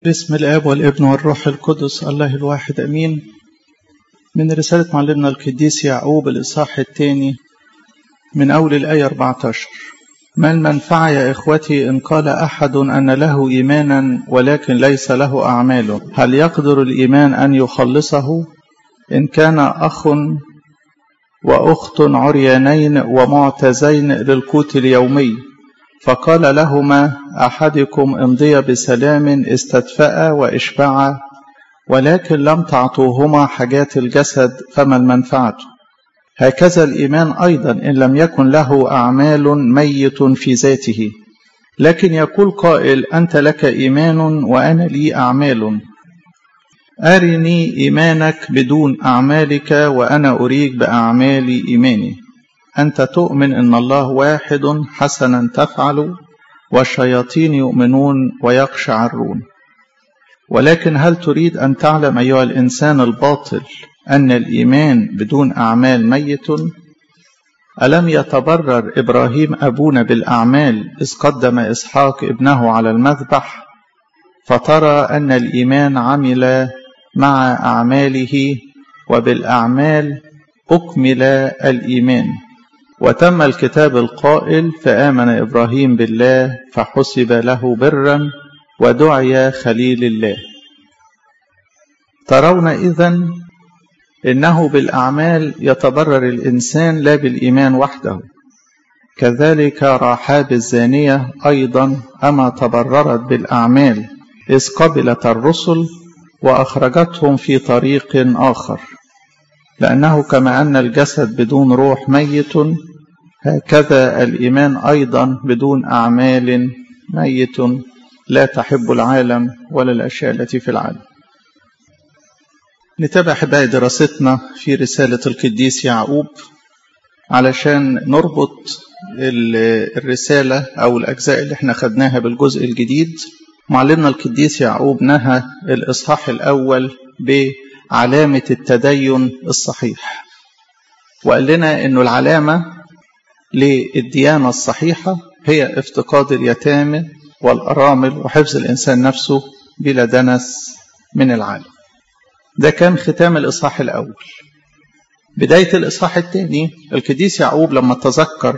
باسم الآب والابن والروح القدس الله الواحد أمين. من رسالة معلمنا القديس يعقوب الإصحاح الثاني من أول الآية 14. ما المنفعة يا إخوتي إن قال أحد أن له إيمانا ولكن ليس له أعمال؟ هل يقدر الإيمان أن يخلصه؟ إن كان أخ وأخت عريانين ومعتزين للقوت اليومي فقال لهما أحدكم امضيا بسلام استدفأ وإشبعا، ولكن لم تعطوهما حاجات الجسد، فما المنفعة؟ هكذا الإيمان أيضا إن لم يكن له أعمال ميت في ذاته. لكن يقول قائل: أنت لك إيمان وأنا لي أعمال، أرني إيمانك بدون أعمالك وأنا أريك بأعمال إيماني. أنت تؤمن إن الله واحد، حسنا تفعل، والشياطين يؤمنون ويقشعرون. ولكن هل تريد أن تعلم أيها الإنسان الباطل أن الإيمان بدون أعمال ميت؟ ألم يتبرر إبراهيم أبونا بالأعمال إذ قدم إسحاق ابنه على المذبح؟ فترى أن الإيمان عمل مع أعماله، وبالأعمال أكمل الإيمان. وتم الكتاب القائل: فآمن إبراهيم بالله فحسب له برا ودعي خليل الله. ترون إذن إنه بالأعمال يتبرر الإنسان لا بالإيمان وحده. كذلك رحاب الزانية أيضا أما تبررت بالأعمال إذ قبلت الرسل وأخرجتهم في طريق آخر. لأنه كما أن الجسد بدون روح ميت، هكذا الإيمان أيضا بدون أعمال ميت. لا تحب العالم ولا الأشياء التي في العالم. نتابع حباية دراستنا في رسالة القديس يعقوب علشان نربط الرسالة أو الأجزاء اللي احنا خدناها بالجزء الجديد. معلمنا القديس يعقوب نهى الإصحاح الأول بعلامة التدين الصحيح، وقال لنا إنه العلامة للديانة الصحيحة هي افتقاد اليتامى والأرامل وحفظ الإنسان نفسه بلا دنس من العالم. ده كان ختام الإصحاح الأول. بداية الإصحاح الثاني القديس يعقوب لما تذكر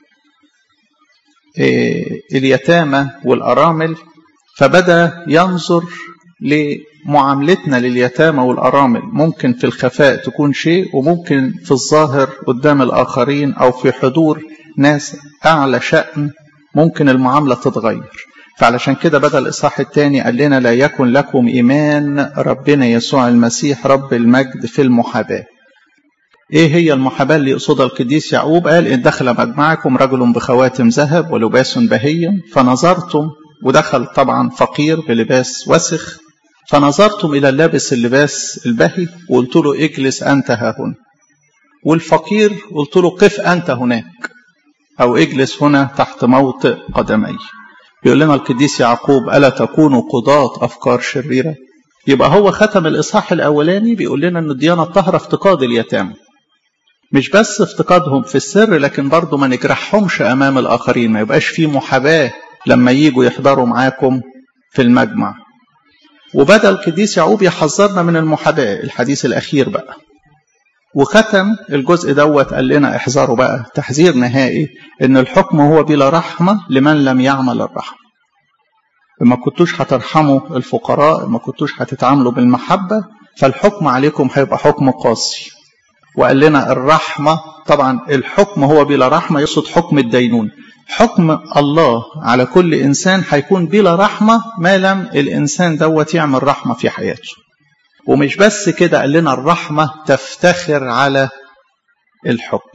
اليتامى والأرامل فبدأ ينظر لمعاملتنا لليتامى والأرامل. ممكن في الخفاء تكون شيء، وممكن في الظاهر قدام الآخرين أو في حضور ناس أعلى شأن ممكن المعاملة تتغير. فعلشان كده بدأ الإصحاح الثاني قال لنا: لا يكن لكم إيمان ربنا يسوع المسيح رب المجد في المحاباة. إيه هي المحاباة اللي يقصدها القديس يعقوب؟ قال: إن دخل مجمعكم رجل بخواتم ذهب ولباس بهي فنظرتم، ودخل طبعا فقير بلباس وسخ، فنظرتم إلى اللابس اللباس البهي وقلت له: اجلس أنت ها هنا. والفقير قلت له: قف أنت هناك، أو اجلس هنا تحت موطئ قدمي. بيقول لنا القديس يعقوب: ألا تكونوا قضاة أفكار شريرة؟ يبقى هو ختم الإصحاح الأولاني بيقول لنا أن الديانة الطاهرة افتقاد اليتامى، مش بس افتقادهم في السر، لكن برضو ما نجرحهمش أمام الآخرين، ما يبقاش في محاباة لما ييجوا يحضروا معاكم في المجمع. وبدأ القديس يعقوب يحذرنا من المحاباة، الحديث الأخير بقى. وختم الجزء دوت قال لنا: احذروا بقى تحذير نهائي ان الحكم هو بلا رحمة لمن لم يعمل الرحمة. ما كنتوش هترحموا الفقراء، ما كنتوش هتتعاملوا بالمحبة، فالحكم عليكم هيبقى حكم قاسي. وقال لنا الرحمة، طبعا الحكم هو بلا رحمة يقصد حكم الدينون. حكم الله على كل إنسان هيكون بلا رحمة ما لم الإنسان دوت يعمل رحمة في حياته. ومش بس كده، قال لنا الرحمة تفتخر على الحكم.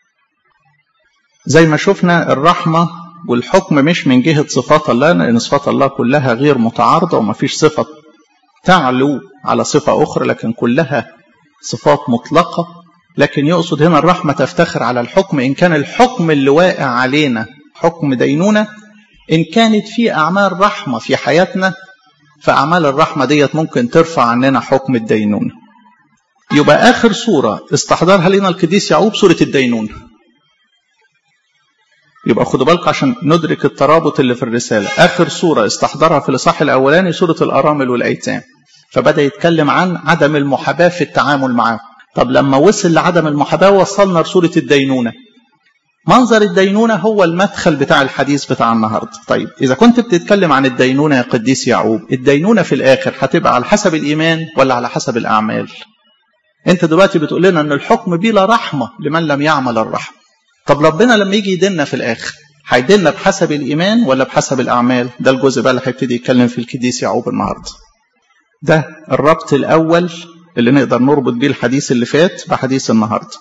زي ما شفنا الرحمة والحكم مش من جهة صفات الله، لأن صفات الله كلها غير متعارضة وما فيش صفة تعلو على صفة أخرى، لكن كلها صفات مطلقة. لكن يقصد هنا الرحمة تفتخر على الحكم إن كان الحكم اللي واقع علينا حكم دينونة. إن كانت في أعمال رحمة في حياتنا، فأعمال الرحمة ديت ممكن ترفع عننا حكم الدينونة. يبقى آخر صورة استحضرها لنا القديس يعقوب صورة الدينونة. يبقى خدوا بالكم عشان ندرك الترابط اللي في الرسالة. آخر سورة استحضرها في الإصحاح الأولاني سورة الأرامل والأيتام، فبدأ يتكلم عن عدم المحاباة في التعامل معه. طب لما وصل لعدم المحاباة وصلنا لسورة الدينونة. منظر الدينونة هو المدخل بتاع الحديث بتاع النهاردة. طيب إذا كنت بتتكلم عن الدينونة يا قديس يعقوب، الدينونة في الآخر هتبقى على حسب الإيمان ولا على حسب الأعمال؟ أنت دلوقتي بتقول لنا أن الحكم بلا رحمة لمن لم يعمل الرحمة. طب ربنا لما يجي يديننا في الآخر هيديننا بحسب الإيمان ولا بحسب الأعمال؟ ده الجزء بقى اللي هيبتدي يتكلم في القديس يعقوب النهاردة. ده الربط الأول اللي نقدر نربط بيه الحديث اللي فات بحديث النهاردة.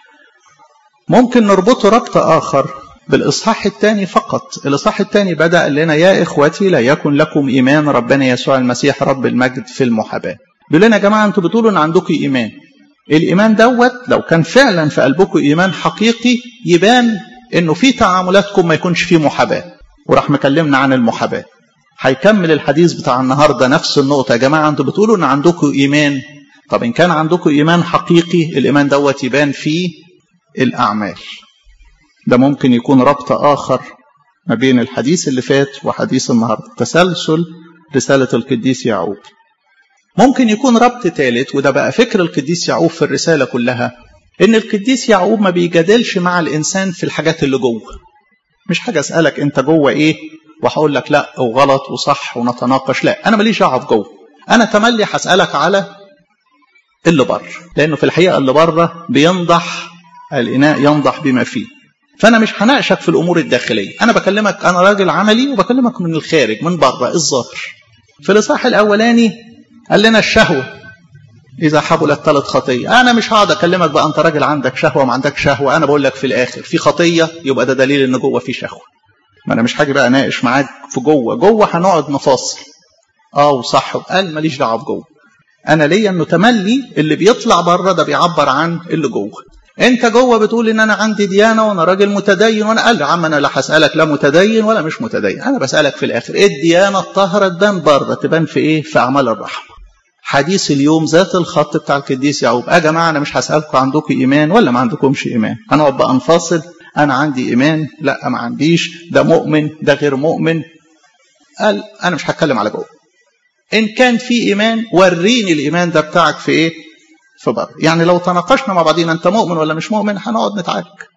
ممكن نربطه ربط آخر بالإصحاح الثاني فقط. الإصحاح الثاني بدأ لنا يا إخوتي لا يكن لكم إيمان ربنا يسوع المسيح رب المجد في المحاباة. بيقول لنا يا جماعة أنتوا بتقولوا أن عندكم إيمان. الإيمان دوت لو كان فعلا في قلبكم إيمان حقيقي يبان أنه في تعاملاتكم ما يكونش فيه محاباة. وراح مكلمنا عن المحاباة. هيكمل الحديث بتاع النهاردة نفس النقطة. يا جماعة أنتوا بتقولوا أن عندكم إيمان. طب إن كان عندكم إيمان حقيقي الإيمان دوت يبان فيه الأعمال. ده ممكن يكون ربط آخر ما بين الحديث اللي فات وحديث النهاردة، تسلسل رسالة القديس يعقوب. ممكن يكون ربط ثالث، وده بقى فكر القديس يعقوب في الرسالة كلها، إن القديس يعقوب ما بيجادلش مع الإنسان في الحاجات اللي جوه. مش حاجة أسألك أنت جوه إيه وهقول لك لا وغلط وصح ونتناقش، لا، أنا ماليش دعوة جوه. أنا تملي هسألك على اللي بره، لأنه في الحقيقة اللي بره بينضح الإناء ينضح بما فيه. فأنا مش هناقشك في الأمور الداخلية، أنا بكلمك، أنا راجل عملي وبكلمك من الخارج من بره الظاهر. في الإصحاح الأولاني قال لنا الشهوة إذا حبلت 3 خطية. أنا مش هقعد أكلمك بقى أنت راجل عندك شهوة ما عندك شهوة، أنا بقول لك في الآخر في خطية يبقى ده دليل إن جوه في شهوة. ما أنا مش هاجي بقى أناقش معاك في جوه هنقعد نفاصل وصح قال ماليش دعوة بجوه. أنا ليا إنه تملي اللي بيطلع بره ده بيعبر عن اللي جوه. انت جوه بتقول ان انا عندي ديانه وانا راجل متدين، وانا قال يا عم انا لا هسالك لا متدين ولا مش متدين، انا بسالك في الاخر ايه الديانه الطاهره تبان بره، تبان في ايه؟ في اعمال الرحمه. حديث اليوم ذات الخط بتاع القديس يعقوب. يا جماعه انا مش هسالكم عندكم ايمان ولا ما عندكمش ايمان، هنقعد بقى نفاصل، انا عندي ايمان لا ما عنديش، ده مؤمن ده غير مؤمن. قال انا مش هتكلم على جوه. ان كان في ايمان وريني الايمان ده بتاعك في ايه؟ في بره. يعني لو تناقشنا مع بعضينا انت مؤمن ولا مش مؤمن هنقعد نتعارك.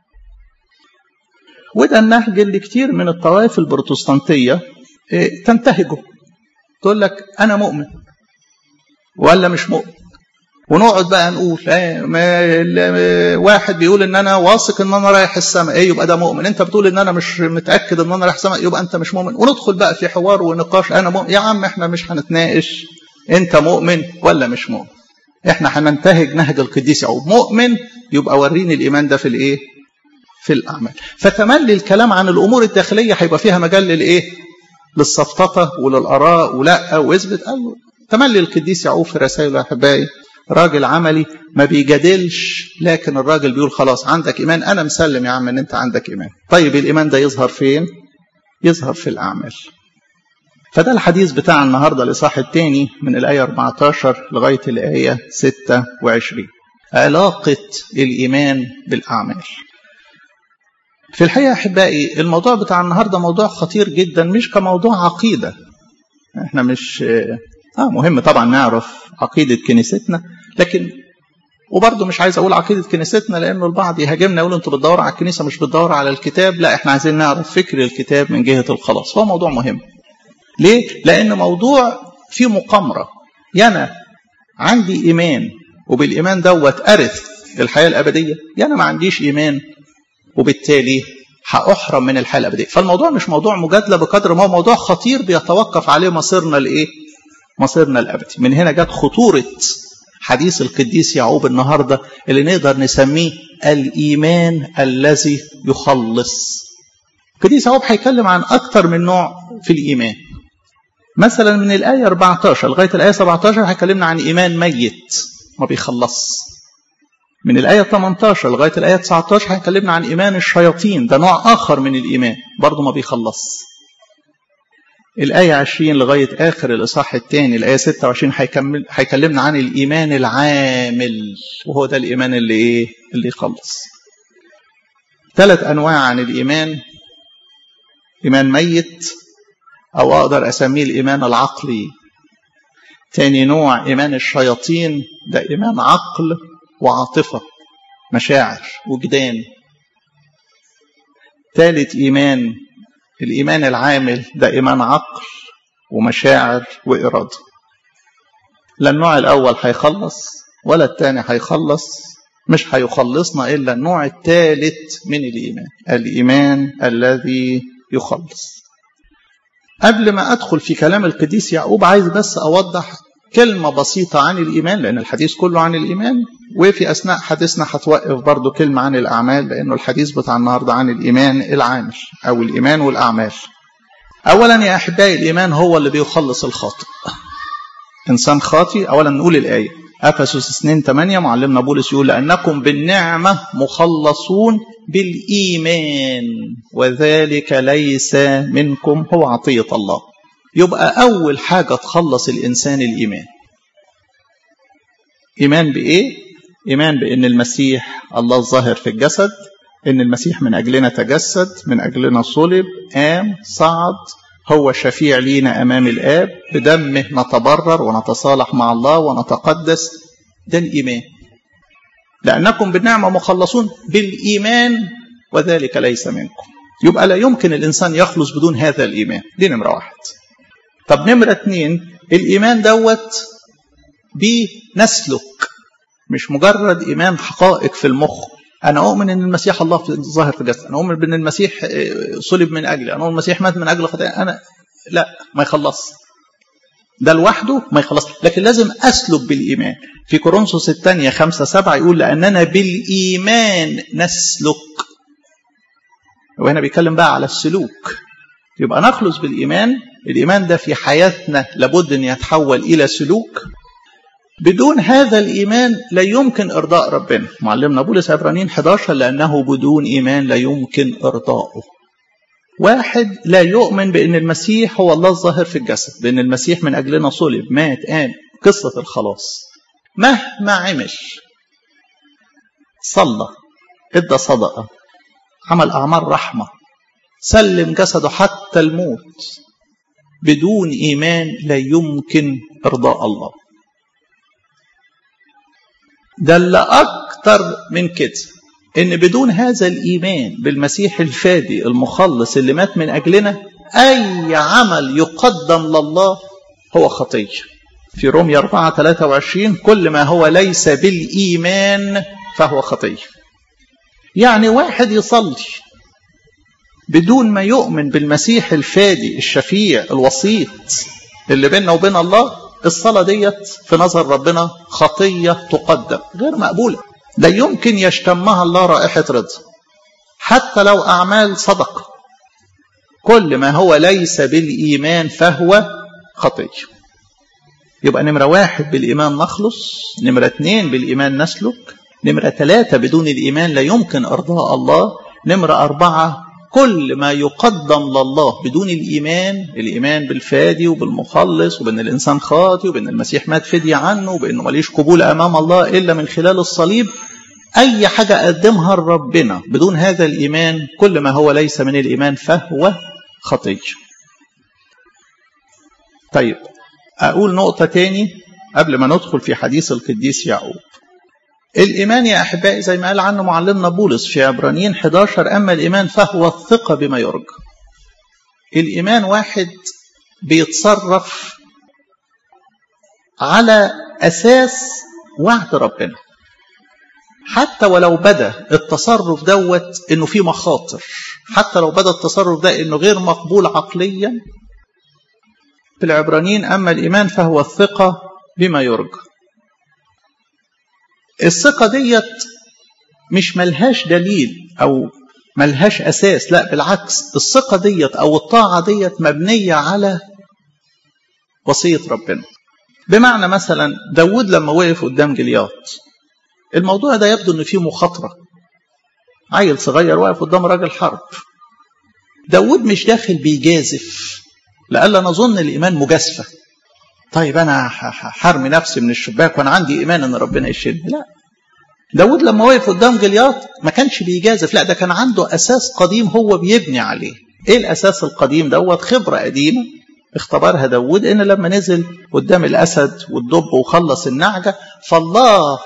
وده النهج اللي كتير من الطوائف البروتستانتيه تنتهجه. تقول لك انا مؤمن ولا مش مؤمن، ونقعد بقى نقول واحد بيقول ان انا واثق ان انا رايح السماء، ايه يبقى ده مؤمن. انت بتقول ان انا مش متاكد ان انا رايح السماء يبقى انت مش مؤمن. وندخل بقى في حوار ونقاش. انا مؤمن يا عم، احنا مش هنتناقش انت مؤمن ولا مش مؤمن، احنا هننتهج نهج القديس يعقوب. مؤمن يبقى وريني الايمان ده في الايه؟ في الاعمال. فتملي الكلام عن الامور الداخليه هيبقى فيها مجال للايه؟ للسفططه وللاراء ولا واثبت. قال له تملي القديس يعقوب في رسائله يا احبائي راجل عملي ما بيجادلش، لكن الراجل بيقول خلاص عندك ايمان، انا مسلم يا عم ان انت عندك ايمان. طيب الايمان ده يظهر فين؟ يظهر في الاعمال. فده الحديث بتاع النهارده الإصحاح الثاني من الآية 14 لغاية الآية 26. علاقة الإيمان بالأعمال. في الحقيقة أحبائي الموضوع بتاع النهارده موضوع خطير جدا، مش كموضوع عقيدة. احنا مش مهم طبعا نعرف عقيدة كنيستنا، لكن وبرضه مش عايز أقول عقيدة كنيستنا لأنه البعض يهاجمنا يقول أنتوا بتدوروا على الكنيسة مش بتدوروا على الكتاب. لا، احنا عايزين نعرف فكر الكتاب من جهة الخلاص. هو موضوع مهم. ليه؟ لأن موضوع فيه مقامرة. أنا عندي إيمان وبالإيمان دوت أرث الحياة الأبدية، أنا ما عنديش إيمان وبالتالي هأحرم من الحياة الأبدية. فالموضوع مش موضوع مجادلة بقدر ما هو موضوع خطير بيتوقف عليه مصيرنا الإيه؟ مصيرنا الأبدي. من هنا جت خطورة حديث القديس يعقوب النهاردة اللي نقدر نسميه الإيمان الذي يخلص. القديس يعقوب هيتكلم عن أكثر من نوع في الإيمان. مثلا من الآية 14 لغاية الآية 17 هيكلمنا عن إيمان ميت ما بيخلص. من الآية 18 لغاية الآية 19 هيكلمنا عن إيمان الشياطين، ده نوع آخر من الإيمان برضه ما بيخلص. الآية 20 لغاية آخر الإصحاح الثاني الآية 26 هيكلمنا عن الإيمان العامل، وهو ده الإيمان اللي يخلص. 3 أنواع عن الإيمان إيمان ميت، أو أقدر أسميه الإيمان العقلي. تاني نوع إيمان الشياطين، ده إيمان عقل وعاطفة، مشاعر وجدان. ثالث إيمان الإيمان العامل، ده إيمان عقل ومشاعر وإرادة. لا النوع الأول هيخلص ولا الثاني هيخلص، مش هيخلصنا إلا النوع الثالث من الإيمان، الإيمان الذي يخلص. قبل ما أدخل في كلام القديس يعقوب عايز بس أوضح كلمة بسيطة عن الإيمان، لأن الحديث كله عن الإيمان، وفي أثناء حديثنا هتوقف برضو كلمة عن الأعمال، لأنه الحديث بتاع النهاردة عن الإيمان العامل أو الإيمان والأعمال. أولا يا أحبائي، الإيمان هو اللي بيخلص الخاطئ. إنسان خاطئ، أولا نقول الآية أفسس 2:8، معلمنا بولس يقول لأنكم بالنعمة مخلصون بالإيمان وذلك ليس منكم، هو عطية الله. يبقى أول حاجة تخلص الإنسان الإيمان. إيمان بإيه؟ إيمان بأن المسيح الله الظاهر في الجسد، أن المسيح من أجلنا تجسد، من أجلنا صلب، قام، صعد، هو شفيع لينا أمام الآب، بدمه نتبرر ونتصالح مع الله ونتقدس. ده الإيمان. لأنكم بالنعمة مخلصون بالإيمان وذلك ليس منكم. يبقى لا يمكن الإنسان يخلص بدون هذا الإيمان. دي نمرة واحد. طب نمرة اتنين، الإيمان دوت بنسلك، مش مجرد إيمان حقائق في المخ. أنا أؤمن أن المسيح الله في الظاهر في الجسد، أنا أؤمن بأن المسيح صلب من أجلي، أنا أؤمن المسيح مات من أجل خطاياي، أنا لا، ما يخلص ده لوحده، ما يخلص. لكن لازم أسلك بالإيمان. في كورنثوس الثانية 5:7 يقول لأننا بالإيمان نسلك، وهنا بيتكلم بقى على السلوك. يبقى نخلص بالإيمان. الإيمان ده في حياتنا لابد أن يتحول إلى سلوك. بدون هذا الإيمان لا يمكن إرضاء ربنا. معلمنا بولس عبرانيين 11 لأنه بدون إيمان لا يمكن إرضاؤه. واحد لا يؤمن بأن المسيح هو الله الظاهر في الجسد، بأن المسيح من أجلنا صلب، مات، قام، قصة الخلاص، مهما عمل، صلى، ادى صدقة، عمل أعمال رحمة، سلم جسده حتى الموت، بدون إيمان لا يمكن إرضاء الله. ده اللي أكتر من كده، إن بدون هذا الإيمان بالمسيح الفادي المخلص اللي مات من أجلنا، أي عمل يقدم لله هو خطية. في رومية 4:23 كل ما هو ليس بالإيمان فهو خطية. يعني واحد يصلي بدون ما يؤمن بالمسيح الفادي الشفيع الوسيط اللي بيننا وبين الله، الصلاة ديت في نظر ربنا خطية تقدم غير مقبولة، لا يمكن يشتمها الله رائحة رضا، حتى لو أعمال صدقة. كل ما هو ليس بالإيمان فهو خطية. يبقى نمرة واحد بالإيمان نخلص، نمرة اتنين بالإيمان نسلك، نمرة ثلاثة بدون الإيمان لا يمكن إرضاء الله، نمرة أربعة كل ما يقدم لله بدون الإيمان بالفادي وبالمخلص، وبأن الإنسان خاطئ، وبأن المسيح مات فدية عنه، وبأنه ماليش قبول أمام الله إلا من خلال الصليب. أي حاجة أقدمها لربنا بدون هذا الإيمان، كل ما هو ليس من الإيمان فهو خطية. طيب أقول نقطة تاني قبل ما ندخل في حديث القديس يعقوب. الإيمان يا أحبائي زي ما قال عنه معلمنا بولس في عبرانيين 11 أما الإيمان فهو الثقة بما يرجى. الإيمان واحد بيتصرف على أساس وعد ربنا، حتى ولو بدأ التصرف دوت إنه فيه مخاطر، حتى لو بدأ التصرف ده إنه غير مقبول عقليا. في العبرانيين أما الإيمان فهو الثقة بما يرجى. الثقة ديت مش ملهاش دليل أو ملهاش أساس، لا بالعكس، الثقة ديت أو الطاعة ديت مبنية على وصية ربنا. بمعنى مثلا داود لما وقف قدام جليات، الموضوع ده يبدو أنه فيه مخاطرة، عيل صغير واقف قدام راجل حرب. داود مش داخل بيجازف، لألا نظن الإيمان مجازفة، طيب أنا حرمي نفسي من الشباك وأنا عندي إيمان أن ربنا يشيلني. لا، داود لما وقف قدام جليات ما كانش بيجازف، لا ده كان عنده أساس قديم هو بيبني عليه. ايه الاساس القديم دوت؟ خبرة قديمة اختبرها داود، ان لما نزل قدام الاسد والدب وخلص النعجة، فالله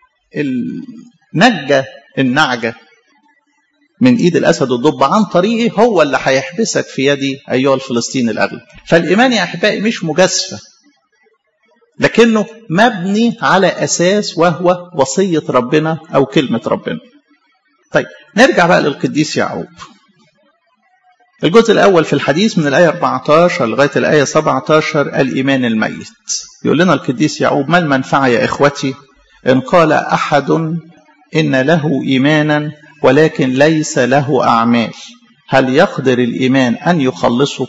نجى النعجة من ايد الاسد والدب عن طريقه، هو اللي هيحبسك في يدي ايها الفلسطيني الاغلب. فالايمان يا احبائي مش مجازفة، لكنه مبني على اساس وهو وصية ربنا او كلمة ربنا. طيب نرجع بقى للقديس يعقوب. الجزء الأول في الحديث من الآية 14 لغاية الآية 17 الإيمان الميت. يقول لنا القديس يعقوب: ما المنفعة يا إخوتي إن قال أحد إن له إيمانا ولكن ليس له أعمال؟ هل يقدر الإيمان أن يخلصه؟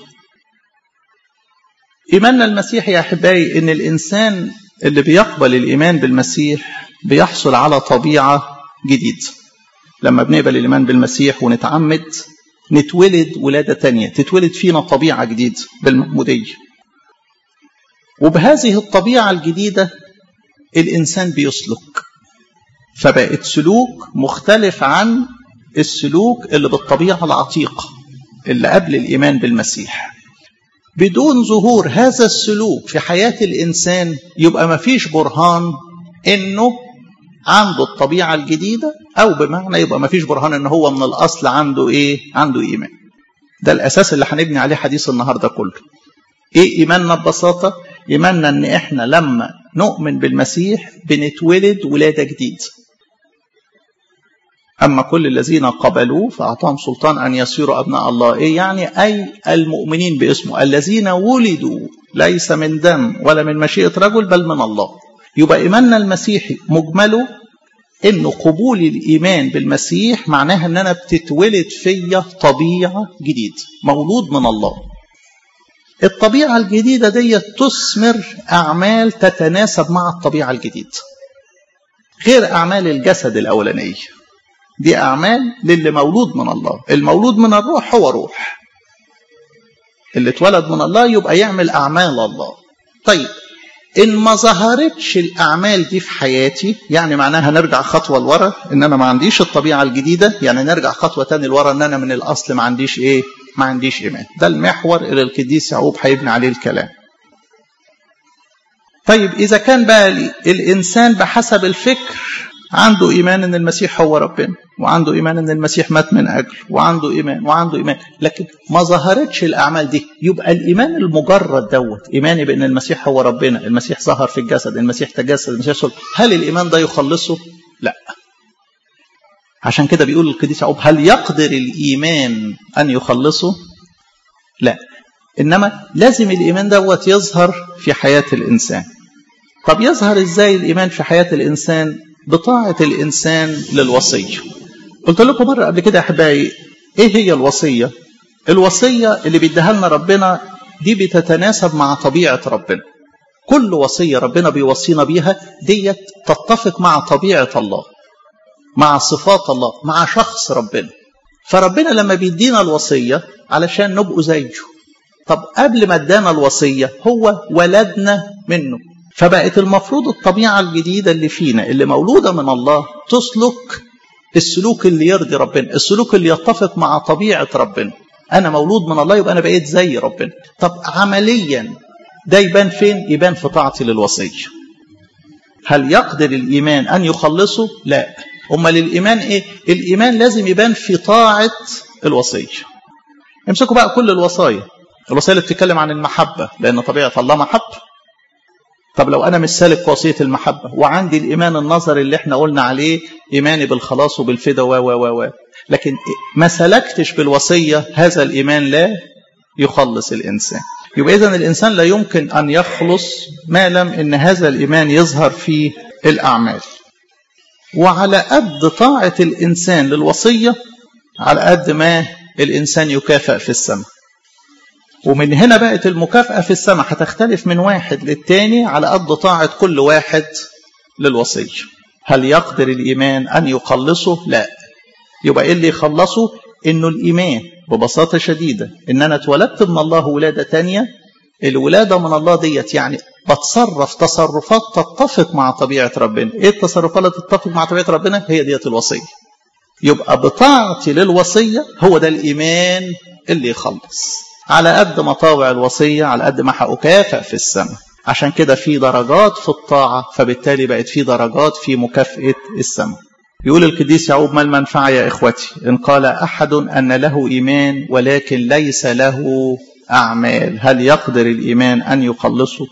إيماننا المسيحي يا أحبائي إن الإنسان اللي بيقبل الإيمان بالمسيح بيحصل على طبيعة جديدة. لما بنقبل الإيمان بالمسيح ونتعمد نتولد ولادة تانية، تتولد فينا طبيعة جديدة بالمعمودية. وبهذه الطبيعة الجديدة الإنسان بيسلك، فبقت سلوك مختلف عن السلوك اللي بالطبيعة العتيقة اللي قبل الإيمان بالمسيح. بدون ظهور هذا السلوك في حياة الإنسان يبقى ما فيش برهان إنه عنده الطبيعة الجديدة، أو بمعنى يبقى ما فيش برهان إنه هو من الأصل عنده إيه؟ عنده إيمان. ده الأساس اللي هنبني عليه حديث النهاردة كله. إيه إيماننا ببساطة؟ إيماننا إن إحنا لما نؤمن بالمسيح بنتولد ولادة جديدة. أما كل الذين قبلوه فأعطاهم سلطان أن يصيروا أبناء الله. إيه يعني؟ أي المؤمنين باسمه الذين ولدوا ليس من دم ولا من مشيئة رجل بل من الله. يبقى إيماننا المسيحي مجمله إنه قبول الإيمان بالمسيح معناها إن أنا بتتولد فيا طبيعة جديدة، مولود من الله. الطبيعة الجديدة دي تثمر أعمال تتناسب مع الطبيعة الجديدة، غير أعمال الجسد الأولانية. دي أعمال للي مولود من الله. المولود من الروح هو روح، اللي اتولد من الله يبقى يعمل أعمال الله. طيب إن ما ظهرتش الأعمال دي في حياتي، يعني معناها نرجع خطوة لورا، إن أنا ما عنديش الطبيعة الجديدة، يعني نرجع خطوة تاني لورا، إن أنا من الأصل ما عنديش إيه؟ ما عنديش إيمان. ده المحور اللي القديس يعقوب هيبني عليه الكلام. طيب إذا كان بقى الإنسان بحسب الفكر عنده إيمان إن المسيح هو ربنا، وعنده إيمان إن المسيح مات من أجل، وعنده إيمان، لكن ما ظهرتش الأعمال دي، يبقى الإيمان المجرد دوت، إيماني بأن المسيح هو ربنا، المسيح ظهر في الجسد، المسيح تجسد، المسيح صلب، هل الإيمان ده يخلصه؟ لا. عشان كده بيقول القديس يعقوب: هل يقدر الإيمان أن يخلصه؟ لا. إنما لازم الإيمان دوت يظهر في حياة الإنسان. طب يظهر إزاي الإيمان في حياة الإنسان؟ بطاعة الإنسان للوصية. قلت لكم مرة قبل كده يا أحبائي إيه هي الوصية؟ الوصية اللي بيديها لنا ربنا دي بتتناسب مع طبيعة ربنا. كل وصية ربنا بيوصينا بيها ديت تتفق مع طبيعة الله، مع صفات الله، مع شخص ربنا. فربنا لما بيدينا الوصية علشان نبقوا زيه. طب قبل ما ادانا الوصية هو ولدنا منه، فبقت المفروض الطبيعة الجديدة اللي فينا اللي مولودة من الله تسلك السلوك اللي يرضي ربنا، السلوك اللي يتفق مع طبيعة ربنا. أنا مولود من الله يبقى أنا بقيت زي ربنا. طب عمليا ده يبان فين؟ يبان في طاعتي للوصية. هل يقدر الإيمان أن يخلصه؟ لا. أمال الإيمان إيه؟ الإيمان لازم يبان في طاعة الوصية. امسكوا بقى كل الوصايا اللي بتتكلم عن المحبة، لأن طبيعة الله محبة. طب لو أنا مش سالك وصية المحبة وعندي الإيمان النظري اللي احنا قلنا عليه، إيماني بالخلاص وبالفداء لكن ما سلكتش بالوصية، هذا الإيمان لا يخلص الإنسان. يبقى إذن الإنسان لا يمكن أن يخلص ما لم إن هذا الإيمان يظهر في الأعمال. وعلى قد طاعة الإنسان للوصية على قد ما الإنسان يكافئ في السماء. ومن هنا بقت المكافأة في السماء هتختلف من واحد للتاني على قد طاعة كل واحد للوصية. هل يقدر الإيمان أن يخلصه؟ لا. يبقى إيه اللي يخلصه؟ إنه الإيمان ببساطة شديدة إن أنا اتولدت من الله ولادة تانية. الولادة من الله ديت يعني بتصرف تصرفات تتفق مع طبيعة ربنا. إيه التصرفات اللي تتفق مع طبيعة ربنا؟ هي ديت الوصية. يبقى بطاعتي للوصية هو ده الإيمان اللي يخلص. على قد ما طاوع الوصية على قد ما هأكافئ في السماء. عشان كده في درجات في الطاعة، فبالتالي بقت في درجات في مكافأة السماء. يقول القديس يعقوب: ما المنفعة يا إخوتي إن قال أحد أن له إيمان ولكن ليس له أعمال، هل يقدر الإيمان أن يخلصه؟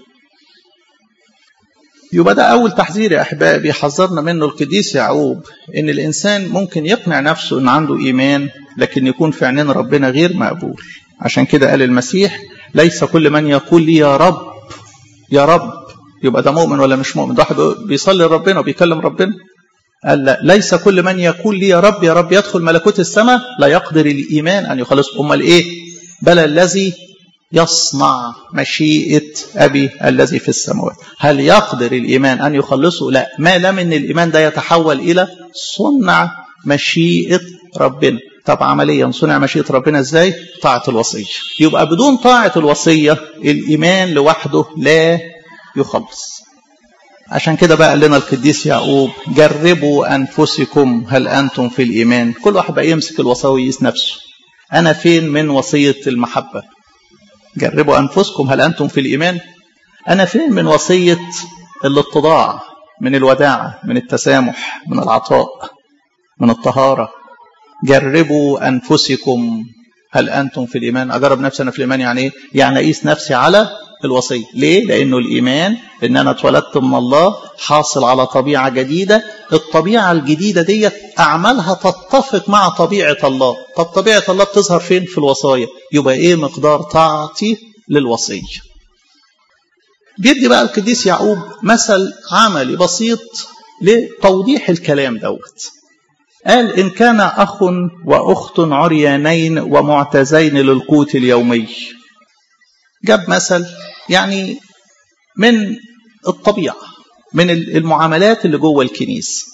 يبقى ده أول تحذير يا أحبائي بيحذرنا منه القديس يعقوب، إن الإنسان ممكن يقنع نفسه إن عنده إيمان لكن يكون في عينين ربنا غير مقبول. عشان كده قال المسيح: ليس كل من يقول لي يا رب يا رب يبقى ده مؤمن ولا مش مؤمن. ده واحد بيصلي لربنا وبيكلم ربنا. قال لا، ليس كل من يقول لي يا رب يا رب يدخل ملكوت السماء، لا يقدر الإيمان أن يخلص. أمال إيه؟ بل الذي يصنع مشيئة أبي الذي في السماوات. هل يقدر الإيمان أن يخلصه؟ لا، ما لم ان الإيمان ده يتحول إلى صنع مشيئة ربنا. طب عمليا صنع مشيئة ربنا إزاي؟ طاعة الوصية. يبقى بدون طاعة الوصية الإيمان لوحده لا يخلص. عشان كده بقى قال لنا القديس يعقوب: جربوا أنفسكم هل أنتم في الإيمان. كل واحد بقى يمسك الوصية ويقيس نفسه، أنا فين من وصية المحبة؟ جربوا أنفسكم هل أنتم في الإيمان. أنا فين من وصية الاتضاع، من الوداعة، من التسامح، من العطاء، من الطهارة. جربوا أنفسكم هل أنتم في الإيمان. أجرب نفسي أنا في الإيمان يعني إيه؟ يعني أقيس نفسي على الوصية. ليه؟ لأنه الإيمان إن أنا اتولدت من الله، حاصل على طبيعة جديدة. الطبيعة الجديدة دي أعمالها تتفق مع طبيعة الله. طب طبيعة الله بتظهر فين؟ في الوصايا. يبقى إيه مقدار طاعتي للوصية؟ بيدي بقى القديس يعقوب مثل عملي بسيط لتوضيح الكلام دوت. قال: إن كان أخ وأخت عريانين ومعتزين للقوت اليومي. جاب مثل يعني من الطبيعة، من المعاملات اللي جوه الكنيسة.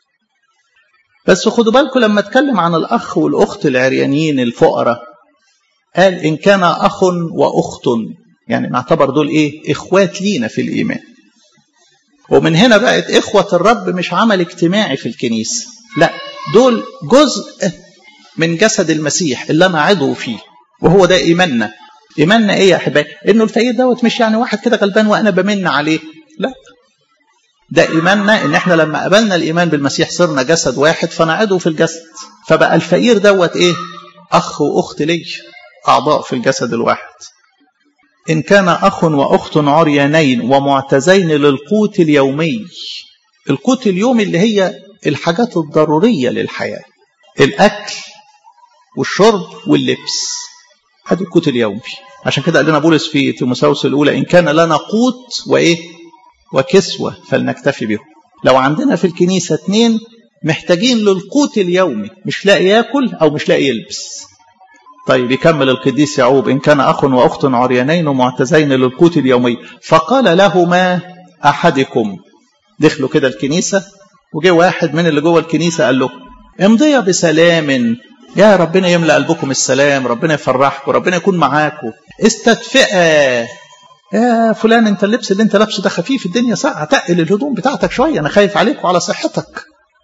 بس خدوا بالكم لما اتكلم عن الأخ والأخت العريانين الفقراء، قال: إن كان أخ وأخت، يعني نعتبر دول إيه؟ إخوات لينا في الإيمان. ومن هنا بقت إخوة الرب مش عمل اجتماعي في الكنيسة، لا، دول جزء من جسد المسيح اللي أنا عضو فيه، وهو ده إيماننا. إيماننا إيه يا أحبائي؟ إنه الفقير دوت مش يعني واحد كده غلبان وأنا بمن عليه، لا، ده إيماننا إن إحنا لما قبلنا الإيمان بالمسيح صرنا جسد واحد فنعضو في الجسد. فبقى الفقير دوت إيه؟ أخ وأخت لي، أعضاء في الجسد الواحد. إن كان أخ وأخت عريانين ومعتزين للقوت اليومي. القوت اليومي اللي هي الحاجات الضرورية للحياة، الأكل والشرب واللبس، هذا القوت اليومي. عشان كده قال لنا بولس في تيموثاوس الأولى: إن كان لنا قوت وإيه؟ وكسوة فلنكتفي بهم. لو عندنا في الكنيسة 2 محتاجين للقوت اليومي، مش لاقي ياكل أو مش لاقي يلبس. طيب يكمل القديس يعقوب: إن كان أخ وأخت عريانين ومعتزين للقوت اليومي فقال لهما أحدكم. دخلوا كده الكنيسة وجه واحد من اللي جوه الكنيسة قال له: امضي بسلام، يا ربنا يملأ قلبكم السلام، ربنا يفرحكم، ربنا يكون معاكم. استدفئا، يا فلان انت اللبس اللي انت لابسه ده خفيف، الدنيا ساقعه، تقل الهدوم بتاعتك شويه، انا خايف عليك وعلى صحتك.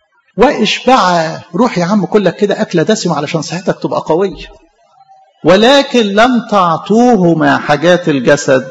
واشبع، روح يا عم كلك كده اكله دسمه علشان صحتك تبقى قويه. ولكن لم تعطوهما حاجات الجسد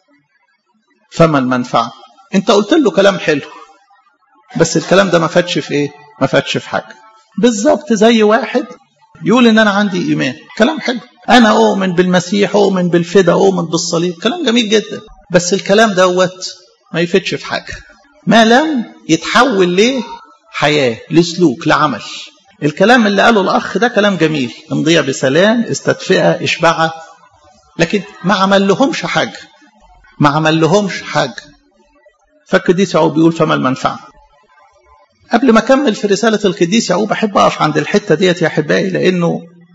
فما المنفعه. انت قلت له كلام حلو بس الكلام ده ما فاتش في ايه؟ ما فاتش في حاجه. بالظبط زي واحد يقول ان انا عندي ايمان، كلام حلو، انا اؤمن بالمسيح، اؤمن بالفدا، اؤمن بالصليب، كلام جميل جدا، بس الكلام دوت ما يفيدش في حاجه ما لم يتحول لحياه، لسلوك، لعمل. الكلام اللي قاله الاخ ده كلام جميل، امضي بسلام، استدفئه، اشبعه، لكن ما عمل لهمش حاجه، ما عمل لهمش حاجه. فالقديس يعقوب بيقول: فما المنفعه؟ قبل ما أكمل في رسالة القديس يعقوب أحب أقف عند الحتة ديت يا أحبائي، لأنه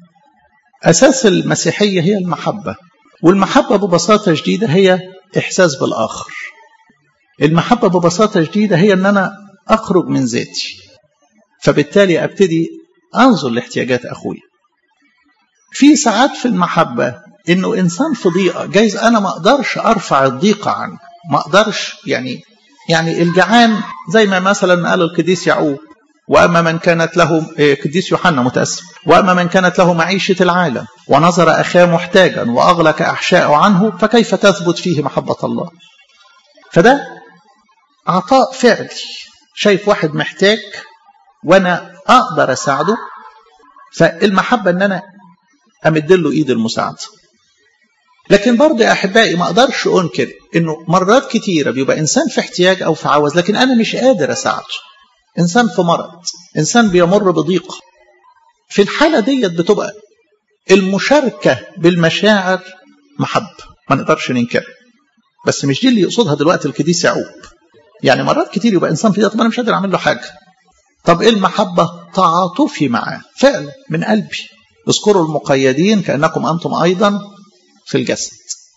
أساس المسيحية هي المحبة. والمحبة ببساطة شديدة هي إحساس بالآخر. المحبة ببساطة شديدة هي أن أنا أخرج من ذاتي، فبالتالي أبتدي أنظر لاحتياجات أخوي. في ساعات في المحبة إنه إنسان في ضيقة، جايز أنا ما أقدرش أرفع الضيقة عنه، ما أقدرش يعني الجعان زي ما مثلا قال القديس يعقوب: وأما من كانت له قديس يوحنا متأسف، وأما من كانت له معيشة العالم ونظر أخاه محتاجا وأغلق أحشاءه عنه فكيف تثبت فيه محبة الله؟ فده عطاء فعلي، شايف واحد محتاج وأنا أقدر أساعده، فالمحبة أن أنا أمد له إيد المساعدة. لكن برضه يا أحبائي ما أقدرش أنكر أنه مرات كتيرة بيبقى إنسان في احتياج أو في عوز لكن أنا مش قادر أساعده، إنسان في مرض، إنسان بيمر بضيق. في الحالة ديت بتبقى المشاركة بالمشاعر محبة، ما نقدرش ننكر، بس مش دي اللي يقصدها دلوقتي القديس يعقوب. يعني مرات كتير يبقى إنسان في ضيق، طب أنا مش قادر أعمل له حاجة. طب إيه المحبة؟ تعاطفي معاه فعلا من قلبي. اذكروا المقيدين كأنكم أنتم أيضا في الجسد.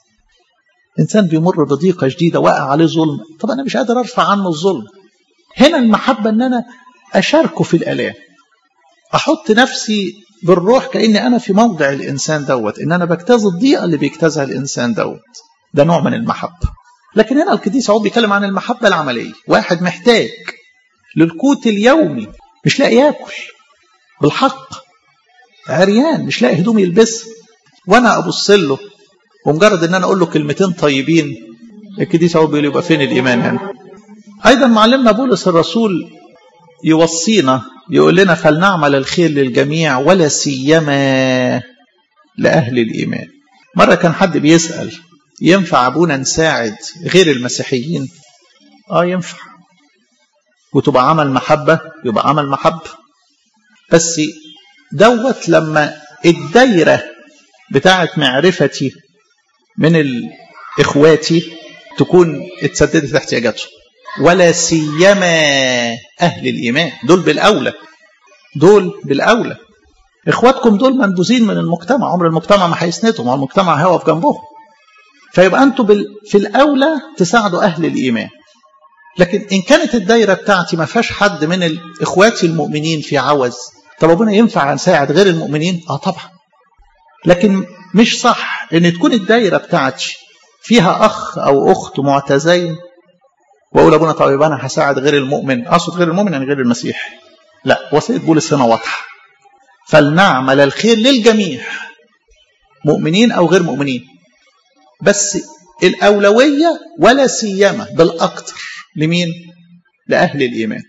إنسان بيمر بضيقة جديدة، وقع عليه ظلم، طب أنا مش قادر أرفع عنه الظلم. هنا المحبة أن أنا أشاركه في الآلام، أحط نفسي بالروح كأني أنا في موضع الإنسان دوت، إن أنا بجتاز الضيقة اللي بيجتازها الإنسان دوت. ده نوع من المحبة. لكن هنا القديس يعقوب بيتكلم عن المحبة العملية. واحد محتاج للقوت اليومي، مش لاقي ياكل بالحق، عريان مش لاقي هدوم يلبسها، وأنا أبص له ومجرد إن أنا أقول له كلمتين طيبين، القديس يعقوب بيقول يبقى فين الإيمان هنا؟ أيضا معلمنا بولس الرسول يوصينا، يقول لنا فلنعمل الخير للجميع ولا سيما لأهل الإيمان. مرة كان حد بيسأل ينفع أبونا نساعد غير المسيحيين؟ ينفع، وتبقى عمل محبة، يبقى عمل محبة، بس دوت لما الدايرة بتاعت معرفتي من إخواتي تكون اتسددت احتياجاتهم، ولا سيما أهل الإيمان. دول بالأولى، دول بالأولى. إخواتكم دول منبوذين من المجتمع، عمر المجتمع ما هيسندهم، المجتمع هيقف جنبهم. فيبقى أنتوا في الأولى تساعدوا أهل الإيمان. لكن إن كانت الدايرة بتاعتي ما فيهاش حد من إخواتي المؤمنين في عوز، طب ربنا ينفع نساعد غير المؤمنين؟ طبعا. لكن مش صح إن تكون الدايرة بتاعتي فيها أخ أو أخت معتزين وأقول أبونا طيب أنا هساعد غير المؤمن. أقصد غير المؤمن يعني غير المسيح؟ لا، وصية بولس هنا واضحة، فلنعمل الخير للجميع، مؤمنين أو غير مؤمنين، بس الأولوية ولا سيما بالأكثر لمين؟ لأهل الإيمان.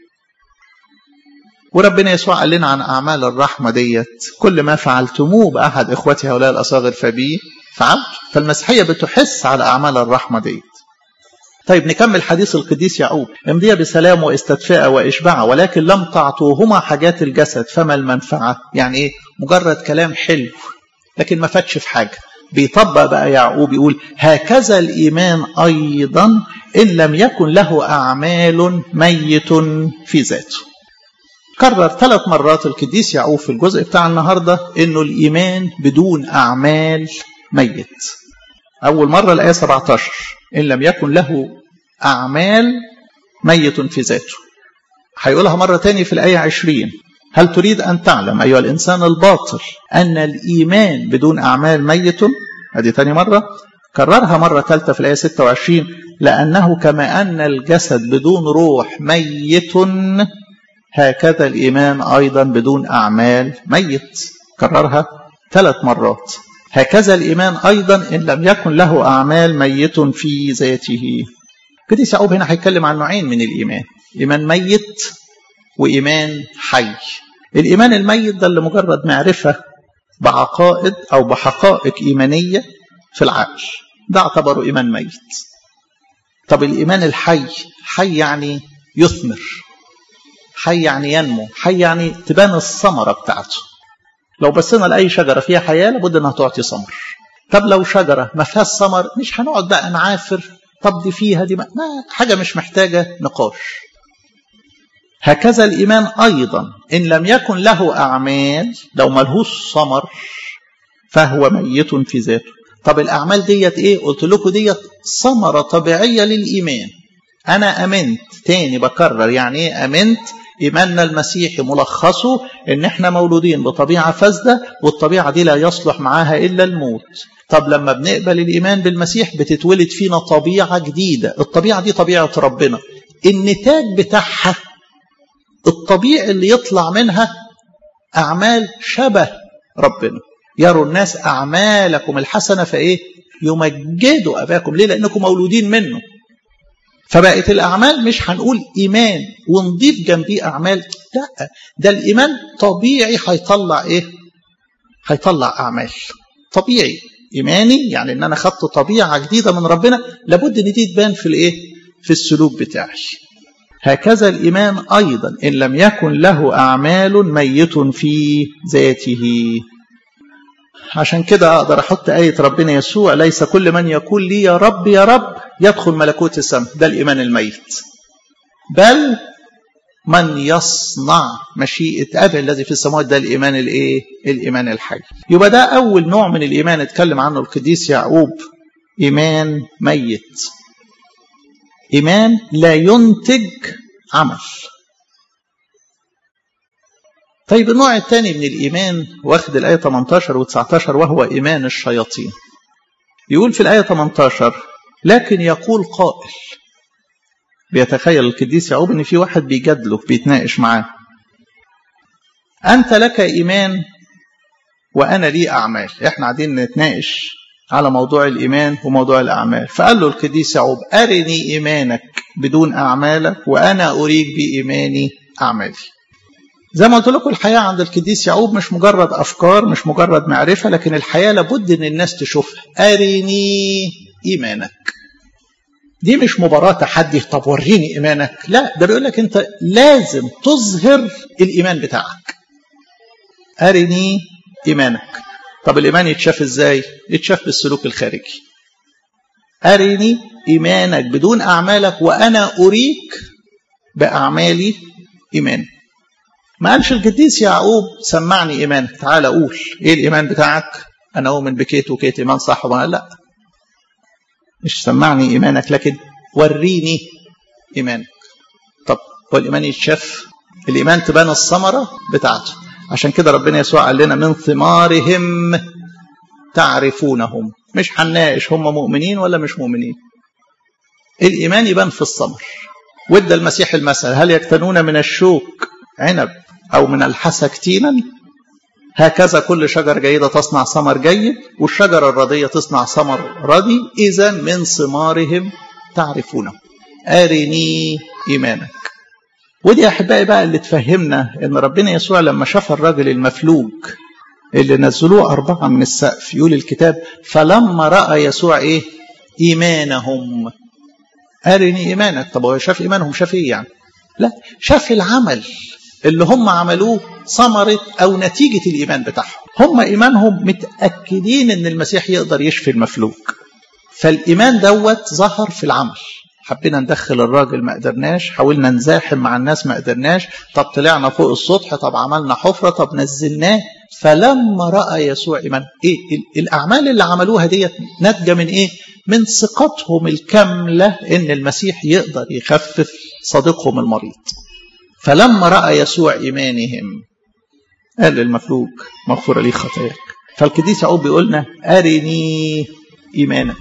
وربنا يسوع قال لنا عن أعمال الرحمة ديت، كل ما فعلتموه بأحد إخوتي هؤلاء الأصاغر فبي فعلت. فالمسيحية بتحس على أعمال الرحمة ديت. طيب نكمل حديث القديس يعقوب. امضي بسلام واستدفاء وإشباع، ولكن لم تعطوهما حاجات الجسد فما المنفعة؟ يعني إيه؟ مجرد كلام حلو لكن ما فاتش في حاجة. بيطبق بقى يعقوب يقول هكذا الإيمان أيضا إن لم يكن له أعمال ميت في ذاته. كرر 3 مرات القديس يعقوب في الجزء بتاع النهاردة إنه الإيمان بدون أعمال ميت. أول مرة الآية 17 إن لم يكن له أعمال ميت في ذاته. هيقولها مرة تاني في الآية 20 هل تريد أن تعلم أيها الإنسان الباطل أن الإيمان بدون أعمال ميت؟ هذه تاني مرة. كررها مرة ثالثة في الآية 26 لأنه كما أن الجسد بدون روح ميت هكذا الإيمان أيضا بدون أعمال ميت. كررها 3 مرات. هكذا الإيمان أيضا إن لم يكن له أعمال ميت في ذاته. القديس يعقوب هنا هيتكلم عن نوعين من الإيمان، إيمان ميت وإيمان حي. الإيمان الميت ده اللي مجرد معرفة بعقائد أو بحقائق إيمانية في العقل، ده اعتبره إيمان ميت. طب الإيمان الحي، حي يعني يثمر، حي يعني ينمو، حي يعني تبان الثمرة بتاعته. لو بصينا لأي شجرة فيها حياة لابد أنها تعطي ثمر. طب لو شجرة ما فيهاش ثمر مش هنقعد بقى نعافر، طب دي فيها دي ما حاجة مش محتاجة نقاش. هكذا الإيمان أيضا إن لم يكن له أعمال، لو ملهوش ثمر فهو ميت في ذاته. طب الأعمال ديت إيه؟ قلت لكم ديت ثمرة طبيعية للإيمان. أنا أمنت، تاني بكرر يعني إيه أمنت؟ إيماننا المسيحي ملخصه إن إحنا مولودين بطبيعة فاسدة، والطبيعة دي لا يصلح معاها إلا الموت. طب لما بنقبل الإيمان بالمسيح بتتولد فينا طبيعة جديدة، الطبيعة دي طبيعة ربنا، النتاج بتاعها الطبيعي اللي يطلع منها أعمال شبه ربنا. يروا الناس أعمالكم الحسنة فإيه؟ يمجدوا أباكم. ليه؟ لأنكم مولودين منه. فبقت الأعمال مش هنقول إيمان ونضيف جنبيه أعمال، لا، ده الإيمان طبيعي هيطلع إيه؟ هيطلع أعمال. طبيعي إيماني يعني إن أنا خدت طبيعة جديدة من ربنا، لابد إن دي تبان في الإيه؟ في السلوك بتاعي. هكذا الإيمان أيضا إن لم يكن له أعمال ميت في ذاته. عشان كده أقدر أحط آية ربنا يسوع: ليس كل من يقول لي يا رب يا رب يدخل ملكوت السماء. ده الإيمان الميت. بل من يصنع مشيئة أبي الذي في السماوات، ده الإيمان الإيه؟ الإيمان الحي. يبقى ده أول نوع من الإيمان اتكلم عنه القديس يعقوب، إيمان ميت، إيمان لا ينتج عمل. طيب النوع الثاني من الإيمان واخد الآية 18 و19 وهو إيمان الشياطين. يقول في الآية 18: لكن يقول قائل، بيتخيل القديس يعقوب ان في واحد بيجادله بيتناقش معاه: أنت لك إيمان وأنا لي أعمال. احنا قاعدين نتناقش على موضوع الإيمان وموضوع الأعمال. فقال له القديس يعقوب: أرني إيمانك بدون أعمالك وأنا أريك بإيماني أعمالي. زي ما قلت لكم الحياة عند القديس يعقوب مش مجرد أفكار، مش مجرد معرفة، لكن الحياة لابد أن الناس تشوفها. أرني إيمانك. دي مش مباراة تحدي، طب وريني إيمانك. لا، ده بيقول لك أنت لازم تظهر الإيمان بتاعك. أرني إيمانك. طب الإيمان يتشاف إزاي؟ يتشاف بالسلوك الخارجي. أرني إيمانك بدون أعمالك وأنا أريك بأعمالي إيمان. ما قالش القديس يعقوب سمعني إيمانك، تعال أقول إيه الإيمان بتاعك، أنا أؤمن بكيت وكيت إيمان صح ولا لا. مش سمعني إيمانك، لكن وريني إيمانك. طب هو الإيمان يتشاف؟ الإيمان تبان الثمرة بتاعته. عشان كده ربنا يسوع قال لنا: من ثمارهم تعرفونهم. مش هنناقش هم مؤمنين ولا مش مؤمنين، الإيمان يبان في الثمر. وادى المسيح المثل: هل يكتنون من الشوك عنب أو من الحسك تينا؟ هكذا كل شجرة جيدة تصنع ثمر جيد، والشجرة الردية تصنع ثمر ردي. إذا من ثمارهم تعرفونه. أرني إيمانك. ودي أحبائي بقى اللي تفهمنا إن ربنا يسوع لما شاف الراجل المفلوج اللي نزلوه 4 من السقف، يقول الكتاب: فلما رأى يسوع إيه؟ إيمانهم. أرني إيمانك. طب هو شاف إيمانهم، شاف إيه يعني؟ لا، شاف العمل اللي هم عملوه ثمرة أو نتيجة الإيمان بتاعهم. هم إيمانهم متأكدين إن المسيح يقدر يشفي المفلوج، فالإيمان دوت ظهر في العمل. حبينا ندخل الراجل ما قدرناش، حاولنا نزاحم مع الناس ما قدرناش، طب طلعنا فوق السطح، طب عملنا حفرة، طب نزلناه. فلما رأى يسوع إيمان، إيه الأعمال اللي عملوها ديت ناتجة من إيه؟ من ثقتهم الكاملة إن المسيح يقدر يخفف صديقهم المريض. فلما رأى يسوع إيمانهم قال للمفلوج: مغفورة لي خطاياك. فالقديس يعقوب بيقولنا: أرني إيمانك.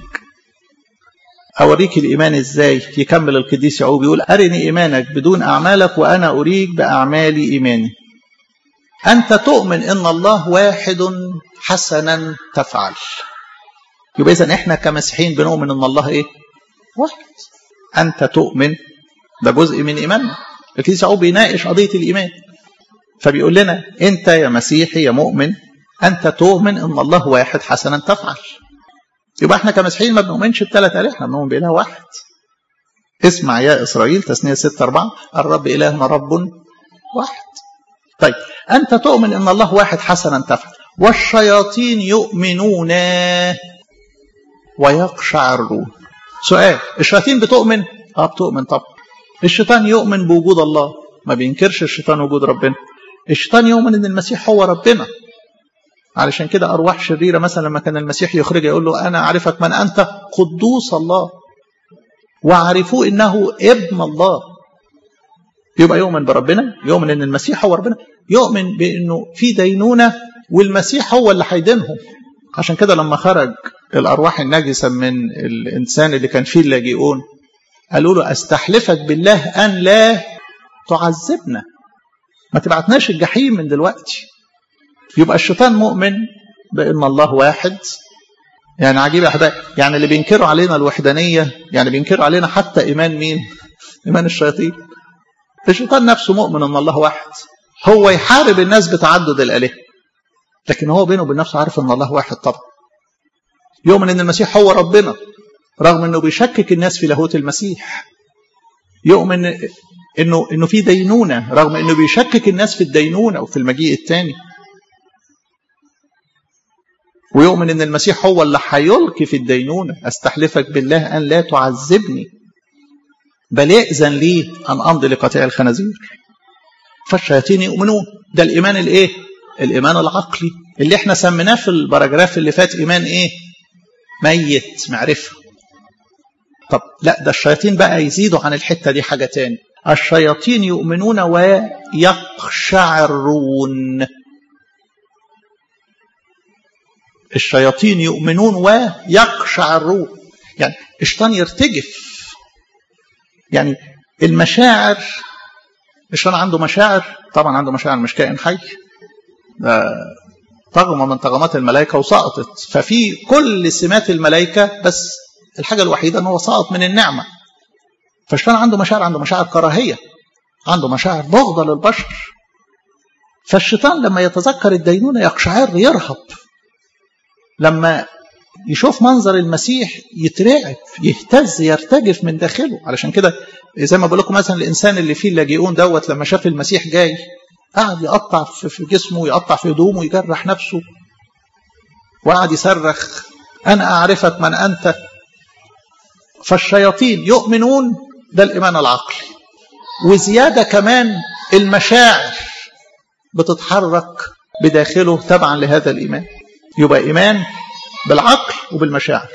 أوريك الإيمان إزاي؟ يكمل القديس يعقوب يقول: أرني إيمانك بدون أعمالك وأنا أريك بأعمالي إيماني. أنت تؤمن إن الله واحد حسنا تفعل. يبقى إذن إحنا كمسيحيين بنؤمن إن الله إيه؟ واحد. أنت تؤمن، ده جزء من إيماننا. القديس يعقوب بيناقش قضية الإيمان، فبيقول لنا: أنت يا مسيحي يا مؤمن، أنت تؤمن إن الله واحد حسنا تفعل. يبقى احنا كمسيحيين ما بنؤمنش ب3 آلهة، احنا بنؤمن بإله واحد. اسمع يا إسرائيل، تثنية 6:4: الرب إلهنا رب واحد. طيب أنت تؤمن إن الله واحد حسنا تفعل، والشياطين يؤمنون ويقشعرون. سؤال: الشياطين بتؤمن؟ بتؤمن طبعا. الشيطان يؤمن بوجود الله، ما بينكرش الشيطان وجود ربنا. الشيطان يؤمن إن المسيح هو ربنا. علشان كده أرواح شريرة مثلا لما كان المسيح يخرج يقول له: أنا أعرفك من أنت، قدوس الله، وعرفوا إنه ابن الله. يبقى يؤمن بربنا، يؤمن إن المسيح هو ربنا، يؤمن بأنه في دينونة والمسيح هو اللي هيدينهم. عشان كده لما خرج الأرواح النجسة من الإنسان اللي كان فيه اللاجئون قالوا له: أستحلفك بالله أن لا تعذبنا. ما تبعتناش الجحيم من دلوقتي. يبقى الشيطان مؤمن بأن الله واحد. يعني عجيب يا أحبائي، يعني اللي بينكروا علينا الوحدانية يعني بينكروا علينا حتى إيمان مين؟ إيمان الشياطين. الشيطان نفسه مؤمن أن الله واحد. هو يحارب الناس بتعدد الآلهة، لكن هو بينه وبين نفسه عارف أن الله واحد طبعا. يؤمن أن المسيح هو ربنا رغم أنه بيشكك الناس في لاهوت المسيح. يؤمن أنه في دينونة رغم أنه بيشكك الناس في الدينونة وفي المجيء الثاني. ويؤمن أن المسيح هو اللي هيلقي في الدينونة. أستحلفك بالله أن لا تعذبني بل يأذن لي أن أمضي لقطيع الخنازير. فالشياطين يؤمنون. ده الإيمان الإيه؟ الإيمان العقلي اللي احنا سميناه في البراجراف اللي فات إيمان إيه؟ ميت، معرفة. طب لا، ده الشياطين بقى يزيدوا عن الحتة دي حاجة تاني. الشياطين يؤمنون ويقشعرون. الشياطين يؤمنون ويقشعرون، يعني الشيطان يرتجف. يعني المشاعر، الشيطان عنده مشاعر، طبعا عنده مشاعر، مش كائن حي، طغمة من طغمات الملائكة وسقطت. ففي كل سمات الملائكة، بس الحاجة الوحيدة أنه سقط من النعمة. فالشيطان عنده مشاعر، عنده مشاعر كراهية، عنده مشاعر بغضة للبشر. فالشيطان لما يتذكر الدينونة يقشعر، يرهب. لما يشوف منظر المسيح يترعب، يهتز، يرتجف من داخله. علشان كده زي ما بقول لكم مثلا الإنسان اللي فيه اللاجئون دوت لما شاف المسيح جاي قعد يقطع في جسمه، يقطع في هدومه، يجرح نفسه، وقعد يصرخ أنا أعرفك من أنت. فالشياطين يؤمنون، ده الإيمان العقلي. وزيادة كمان المشاعر بتتحرك بداخله تبعا لهذا الإيمان. يبقى إيمان بالعقل وبالمشاعر.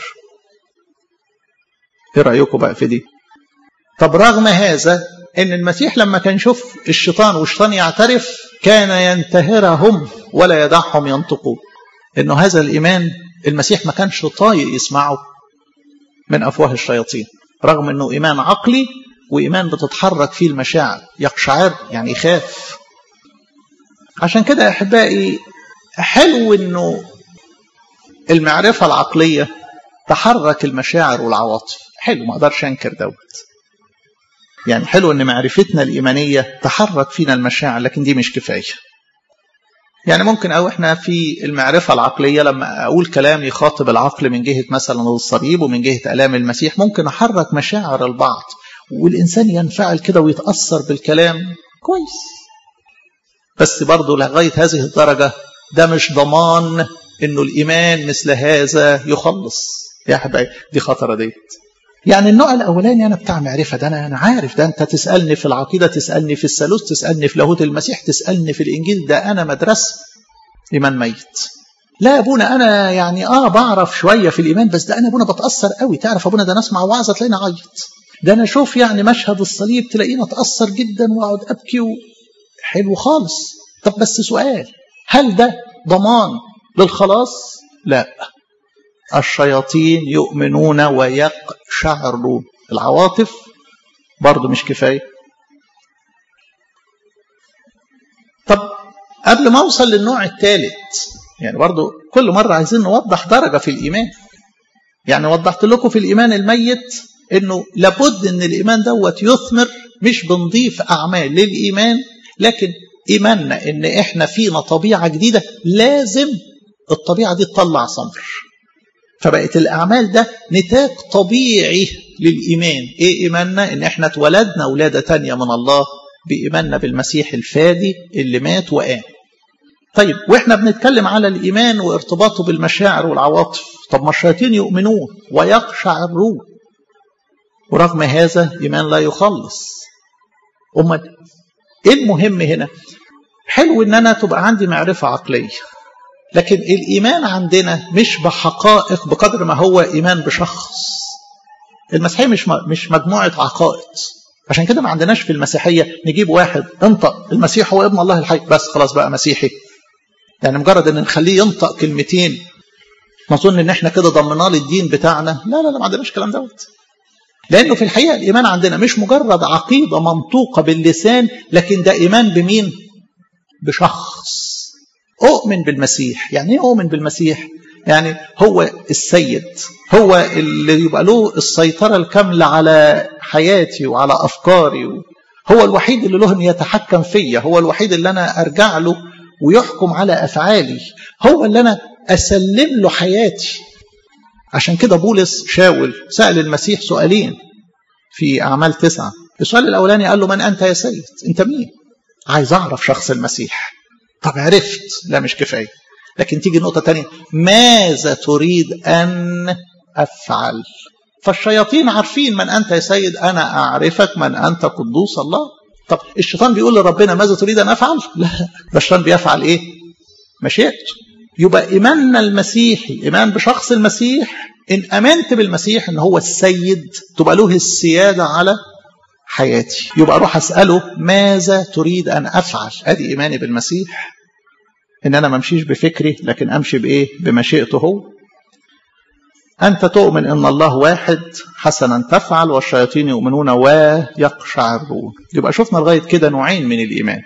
ايه رأيكم بقى في دي؟ طب رغم هذا ان المسيح لما كان يشوف الشيطان والشيطان يعترف كان ينتهرهم ولا يدعهم ينطقون. انه هذا الايمان المسيح ما كانش طايق يسمعه من افواه الشياطين، رغم انه ايمان عقلي وايمان بتتحرك فيه المشاعر. يقشعر يعني يخاف. عشان كده يا احبائي حلو انه المعرفة العقلية تحرك المشاعر والعواطف. حلو، ما اقدرش انكر دوت. يعني حلو ان معرفتنا الإيمانية تحرك فينا المشاعر، لكن دي مش كفاية. يعني ممكن او احنا في المعرفة العقلية لما اقول كلام يخاطب العقل من جهة مثلا الصليب ومن جهة آلام المسيح، ممكن احرك مشاعر البعض والانسان ينفعل كده ويتأثر بالكلام كويس. بس برضو لغاية هذه الدرجة ده مش ضمان انه الايمان مثل هذا يخلص. يا حبايبي دي خطرة ديت. يعني النوع الاولاني انا بتاع معرفة، ده انا عارف، ده انت تسألني في العقيدة، تسألني في الثالوث، تسألني في لاهوت المسيح، تسألني في الانجيل، ده انا مدرسة. ايمان ميت. لا ابونا انا يعني بعرف شوية في الايمان، بس ده انا ابونا بتأثر قوي. تعرف ابونا ده انا اسمع وعظة تلاقيني اعيط، ده انا اشوف يعني مشهد الصليب تلاقيني اتأثر جدا واقعد ابكي حلو خالص. طب بس سؤال، هل ده ضمان للخلاص؟ لا. الشياطين يؤمنون ويقشعرون. العواطف برضو مش كفاية. طب قبل ما اوصل للنوع الثالث، يعني برضو كل مرة عايزين نوضح درجة في الإيمان. يعني وضحت لكم في الإيمان الميت انه لابد ان الإيمان دوت يثمر، مش بنضيف أعمال للإيمان، لكن إيماننا إن إحنا فينا طبيعة جديدة لازم الطبيعة دي تطلع ثمر. فبقت الأعمال ده نتاج طبيعي للإيمان. إيه إيماننا؟ إن إحنا اتولدنا ولادة تانية من الله بإيماننا بالمسيح الفادي اللي مات وقام. طيب وإحنا بنتكلم على الإيمان وارتباطه بالمشاعر والعواطف، طب ما الشياطين يؤمنون ويقشعرون، ورغم هذا إيمان لا يخلص. أمال إيه المهم هنا؟ حلو إن أنا تبقى عندي معرفة عقلية، لكن الإيمان عندنا مش بحقائق بقدر ما هو إيمان بشخص. المسيحية مش مجموعة عقائد. عشان كده ما عندناش في المسيحية نجيب واحد انطق المسيح هو ابن الله الحي بس خلاص بقى مسيحي. يعني مجرد ان نخليه ينطق كلمتين نظن ان احنا كده ضمناه للدين بتاعنا. لا لا لا، ما عندناش كلام دوت. لانه في الحقيقة الايمان عندنا مش مجرد عقيدة منطوقة باللسان، لكن ده ايمان بمين؟ بشخص. أؤمن بالمسيح. يعني إيه أؤمن بالمسيح؟ يعني هو السيد، هو اللي يبقى له السيطرة الكاملة على حياتي وعلى أفكاري، هو الوحيد اللي له أن يتحكم فيا، هو الوحيد اللي أنا أرجع له ويحكم على أفعالي، هو اللي أنا أسلم له حياتي. عشان كده بولس شاول سأل المسيح سؤالين في أعمال 9. السؤال الأولاني قال له: من أنت يا سيد؟ أنت مين؟ عايز أعرف شخص المسيح. طب عرفت، لا مش كفاية، لكن تيجي نقطة تانية: ماذا تريد أن أفعل؟ فالشياطين عارفين من أنت يا سيد، أنا أعرفك من أنت قدوس الله. طب الشيطان بيقول لربنا ماذا تريد أن أفعل؟ لا، الشيطان بيفعل إيه؟ مشيئته. يبقى إيماننا المسيحي إيمان بشخص المسيح. إن أمنت بالمسيح إن هو السيد تبقى له السيادة على حياتي، يبقى أروح أسأله ماذا تريد أن أفعل. أدي إيماني بالمسيح، إن أنا ما امشيش بفكري لكن أمشي بإيه؟ بمشيئته هو. أنت تؤمن إن الله واحد، حسنا تفعل، والشياطين يؤمنون ويقشعرون. يبقى شفنا لغاية كده نوعين من الإيمان،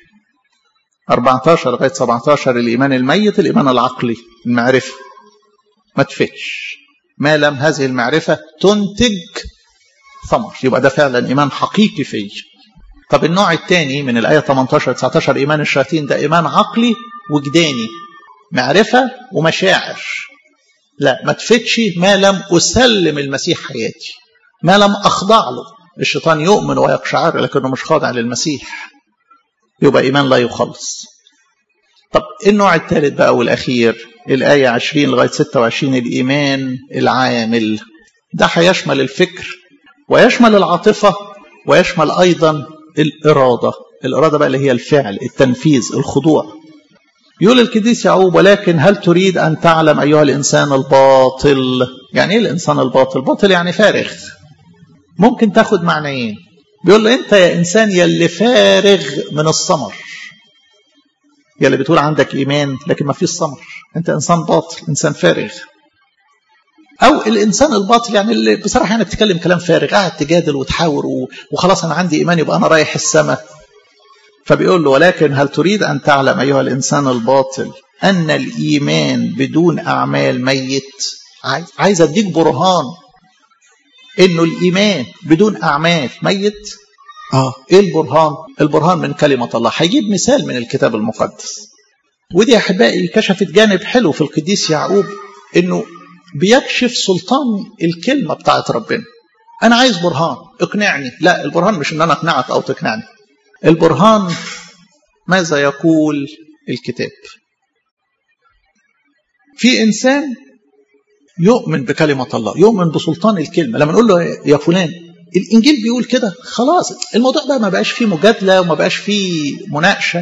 14 لغاية 17. الإيمان الميت، الإيمان العقلي، المعرفة ما تفتش ما لم هذه المعرفة تنتج ثمر، يبقى ده فعلا إيمان حقيقي فيه. طب النوع الثاني من الآية 18-19 إيمان الشياطين، ده إيمان عقلي وجداني، معرفة ومشاعر. لا، ما تفتش ما لم أسلم المسيح حياتي، ما لم أخضع له. الشيطان يؤمن ويقشعر لكنه مش خاضع للمسيح، يبقى إيمان لا يخلص. طب النوع الثالث بقى والأخير، الآية 20 لغاية 26، الإيمان العامل. ده هيشمل الفكر ويشمل العاطفة ويشمل أيضا الإرادة. الإرادة بقى اللي هي الفعل، التنفيذ، الخضوع. يقول القديس يعقوب: ولكن هل تريد أن تعلم أيها الإنسان الباطل؟ يعني إيه الإنسان الباطل؟ باطل يعني فارغ. ممكن تاخد معنيين. بيقول له: أنت يا إنسان يلي فارغ من الثمر، يلي بتقول عندك إيمان لكن ما فيش ثمر، أنت إنسان باطل، إنسان فارغ. أو الإنسان الباطل يعني اللي بصراحة يعني بتتكلم كلام فارغ، قاعد تجادل وتحاور وخلاص أنا عندي إيمان يبقى أنا رايح السماء. فبيقول له: ولكن هل تريد أن تعلم أيها الإنسان الباطل أن الإيمان بدون أعمال ميت؟ عايز أديك برهان إنه الإيمان بدون أعمال ميت. إيه البرهان؟ البرهان من كلمة الله. هيجيب مثال من الكتاب المقدس، ودي يا أحبائي كشفت جانب حلو في القديس يعقوب، إنه بيكشف سلطان الكلمة بتاعت ربنا. أنا عايز برهان، اقنعني. لا، البرهان مش إن أنا أقنعك أو تقنعني، البرهان ماذا يقول الكتاب. في إنسان يؤمن بكلمة الله، يؤمن بسلطان الكلمة. لما نقول له: يا فلان الإنجيل بيقول كده، خلاص الموضوع بقى ما بقاش فيه مجادلة وما بقاش فيه مناقشة.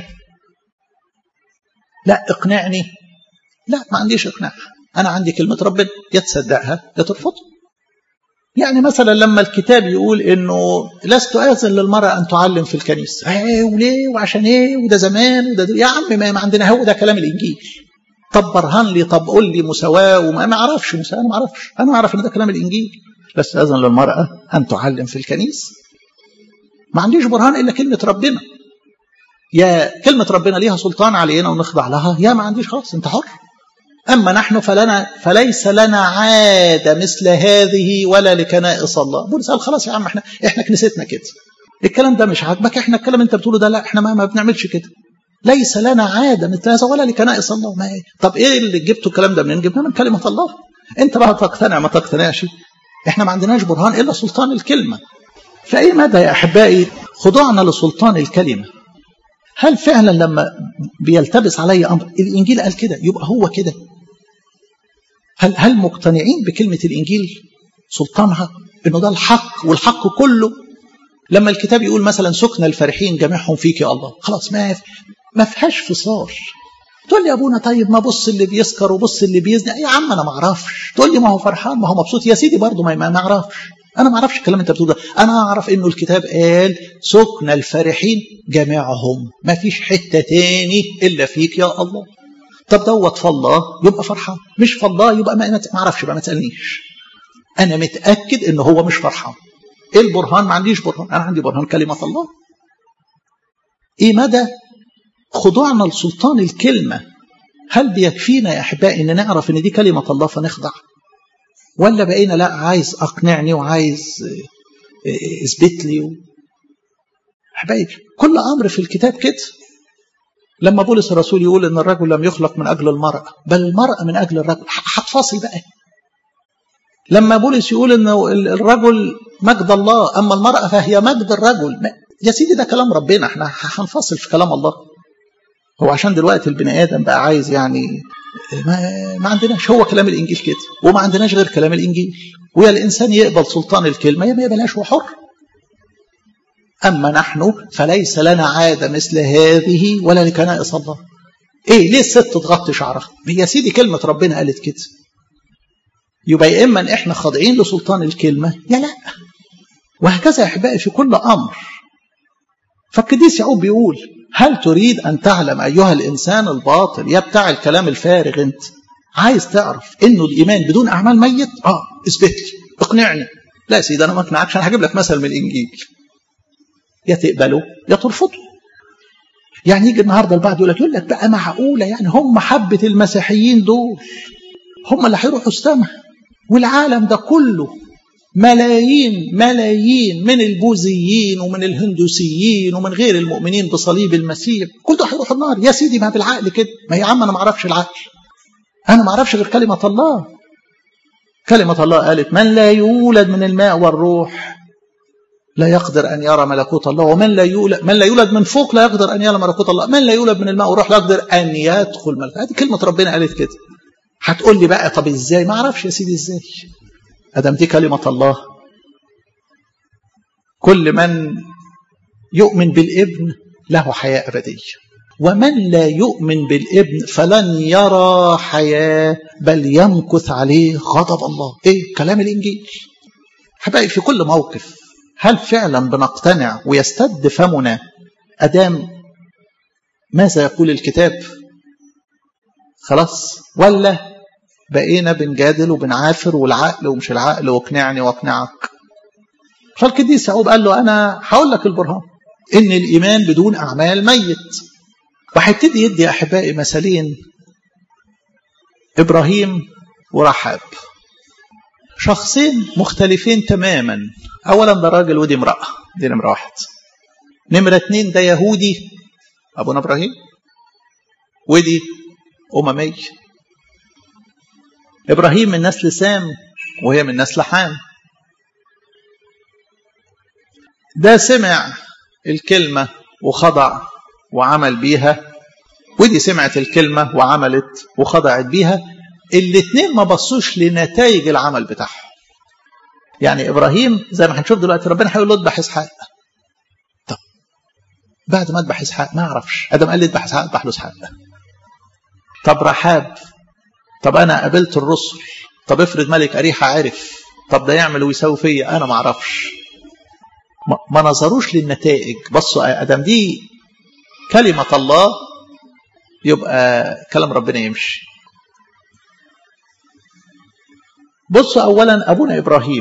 لا، اقنعني. لا، ما عنديش اقناع، أنا عندي كلمة ربنا، يا تصدقها يا ترفضها. يعني مثلا لما الكتاب يقول إنه لست آذن للمرأة أن تعلم في الكنيسة، وليه وعشان إيه وده زمان وده يا عم ما عندنا، هو ده كلام الإنجيل. طب برهن لي، طب قول لي مساواة، وما أعرفش مساواة، أنا ما أعرفش، أنا أعرف إن ده كلام الإنجيل. لست آذن للمرأة أن تعلم في الكنيسة. ما عنديش برهان إلا كلمة ربنا. يا كلمة ربنا ليها سلطان علينا ونخضع لها، يا ما عنديش، خلاص أنت حر. أما نحن فليس لنا عادة مثل هذه ولا لكنائس الله. بولس قال: خلاص يا عم، احنا كنيستنا كده، الكلام ده مش عاجبك، احنا الكلام انت بتقوله ده لا، احنا ما بنعملش كده. ليس لنا عادة مثل هذا ولا لكنائس الله. ما إيه؟ طب ايه اللي جبتوا الكلام ده منين؟ جبناه من كلمة الله. انت بقى تقتنع ما تقتنعش، احنا ما عندناش برهان الا سلطان الكلمة. فايه مدى يا احبائي خضوعنا لسلطان الكلمة؟ هل فعلا لما بيلتبس علي امر الانجيل قال كده يبقى هو كده؟ هل مقتنعين بكلمة الإنجيل سلطانها إنه ده الحق والحق كله؟ لما الكتاب يقول مثلا: سكن الفرحين جميعهم فيك يا الله، خلاص ما فيهاش فصال. تقول لي يا أبونا طيب ما بص اللي بيسكر وبص اللي بيزني، يا عم أنا ما أعرفش. تقول لي ما هو فرحان ما هو مبسوط، يا سيدي برضه ما أعرفش، أنا ما أعرفش الكلام أنت بتقول ده. أنا أعرف إنه الكتاب قال سكن الفرحين جميعهم، ما فيش حتة تاني إلا فيك يا الله. طب دوت فالله يبقى فرحان، مش فالله يبقى ما اعرفش بقى، ما تسالنيش. انا متاكد ان هو مش فرحان. ايه البرهان؟ ما عنديش برهان، انا عندي برهان كلمه الله. ايه مدى خضوعنا لسلطان الكلمة هل بيكفينا يا أحبائي إن نعرف إن دي كلمة الله فنخضع؟ ولا بقينا لا عايز أقنعني وعايز اثبت لي أحبائي كل أمر في الكتاب كده. لما بولس الرسول يقول إن الرجل لم يخلق من أجل المرأة بل المرأة من أجل الرجل، هتفاصل بقى. لما بولس يقول إن الرجل مجد الله أما المرأة فهي مجد الرجل، يا سيدي ده كلام ربنا، احنا هنفاصل في كلام الله. هو عشان دلوقتي البني آدم بقى عايز يعني ما عندناش، هو كلام الإنجيل كده وما عندناش غير كلام الإنجيل، ويا الإنسان يقبل سلطان الكلمة يا ما يقبلهاش، هو حر. أما نحن فليس لنا عادة مثل هذه ولا لكنائس الله. إيه ليه الست تغطي شعرها؟ يا سيدي كلمة ربنا قالت كده. يبقى يا إما إحنا خاضعين لسلطان الكلمة يا لا. وهكذا يا أحبائي في كل أمر. فالقديس يعقوب بيقول هل تريد أن تعلم أيها الإنسان الباطل يا بتاع الكلام الفارغ، أنت عايز تعرف إنه الإيمان بدون أعمال ميت؟ اثبت لي، اقنعني. لا يا سيدي أنا ما اقنعكش، أنا هجيب لك مثل من الإنجيل، يا تقبله يا ترفضه. يعني يجي النهارده البعض يقول لك بقى معقولة يعني هم حبة المسيحيين دول هم اللي هيروحوا السماء، والعالم ده كله ملايين من البوذيين ومن الهندوسيين ومن غير المؤمنين بصليب المسيح كل ده هيروح النار؟ يا سيدي ما بالعقل كده. ما يا عم انا ما اعرفش العقل، انا ما اعرفش غير كلمة الله. كلمة الله قالت من لا يولد من الماء والروح لا يقدر أن يرى ملكوت الله، ومن لا يولد من فوق لا يقدر أن يرى ملكوت الله، من لا يولد من الماء والروح لا يقدر أن يدخل ملكوت. هذه كلمة ربنا قالت كده. هتقول لي بقى طب إزاي؟ ما أعرفش يا سيدي إزاي، أدم دي كلمة الله. كل من يؤمن بالابن له حياة أبدية، ومن لا يؤمن بالابن فلن يرى حياة بل يمكث عليه غضب الله. إيه كلام الإنجيل. حبايبي في كل موقف هل فعلا بنقتنع ويستد فمنا أدام ماذا يقول الكتاب خلاص، ولا بقينا بنجادل وبنعافر والعقل ومش العقل واقنعني واقنعك؟ فالقديس يعقوب قال له أنا هقول لك البرهان إن الإيمان بدون أعمال ميت. وهيبتدي يدي أحبائي مثالين، إبراهيم ورحاب، شخصين مختلفين تماما. أولا ده راجل ودي امرأة، دي نمرة واحد. نمرة اتنين ده يهودي أبونا إبراهيم، ودي أممي. إبراهيم من نسل سام وهي من نسل حام. ده سمع الكلمة وخضع وعمل بيها، ودي سمعت الكلمة وعملت وخضعت بيها. الاثنين ما بصوش لنتائج العمل بتاعهم. يعني إبراهيم زي ما هنشوف دلوقتي ربنا هيقول له اذبح إسحاق. طب بعد ما اذبح إسحاق ما أعرفش، آدم قال لي اذبح إسحاق، اذبح له إسحاق. طب رحاب، طب أنا قابلت الرسل، طب افرض ملك أريحة عرف، طب ده يعمل ويسوي فيا، أنا ما أعرفش. ما نظروش للنتائج، بصوا آدم دي كلمة الله يبقى كلام ربنا يمشي. بصوا أولا أبونا إبراهيم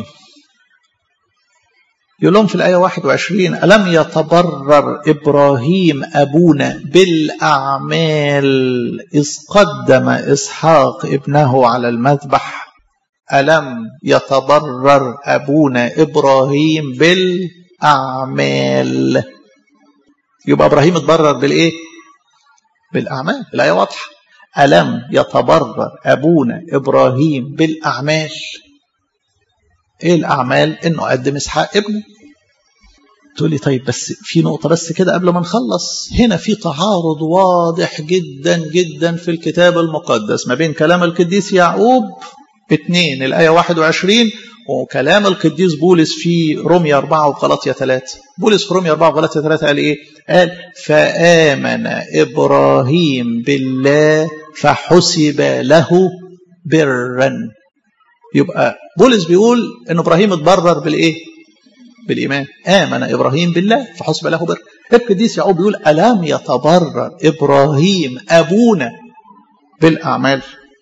يقول لهم في الآية 21 ألم يتبرر إبراهيم أبونا بالأعمال إذ قدم إسحاق ابنه على المذبح؟ ألم يتبرر أبونا إبراهيم بالأعمال. يبقى إبراهيم اتبرر بالإيه؟ بالأعمال. الآية واضحة، ألم يتبرر أبونا إبراهيم بالأعمال. إيه الأعمال؟ إنه قدم إسحاق ابنه. تقول لي طيب بس في نقطة بس كده قبل ما نخلص. هنا في تعارض واضح جدا جدا في الكتاب المقدس ما بين كلام القديس يعقوب 2 الآية 21 وكلام القديس بولس في رومية 4 وغلاطية 3. بولس في رومية 4 وغلاطية 3 قال إيه؟ قال فآمن إبراهيم بالله فحسب له برا. يبقى بولس بيقول إن إبراهيم اتبرر بالإيه؟ بالإيمان. آمن إبراهيم بالله فحسب له برا. القديس يعقوب بيقول ألم يتبرر إبراهيم أبونا بالأعمال؟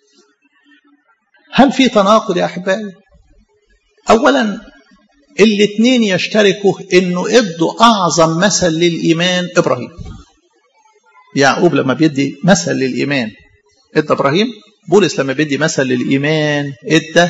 هل في تناقض يا أحبائي؟ أولا الاثنين يشتركوا إنه ادوا أعظم مثل للإيمان إبراهيم. يعقوب لما بيدي مثل للإيمان ادى إبراهيم، بولس لما بيدي مثل للإيمان ادى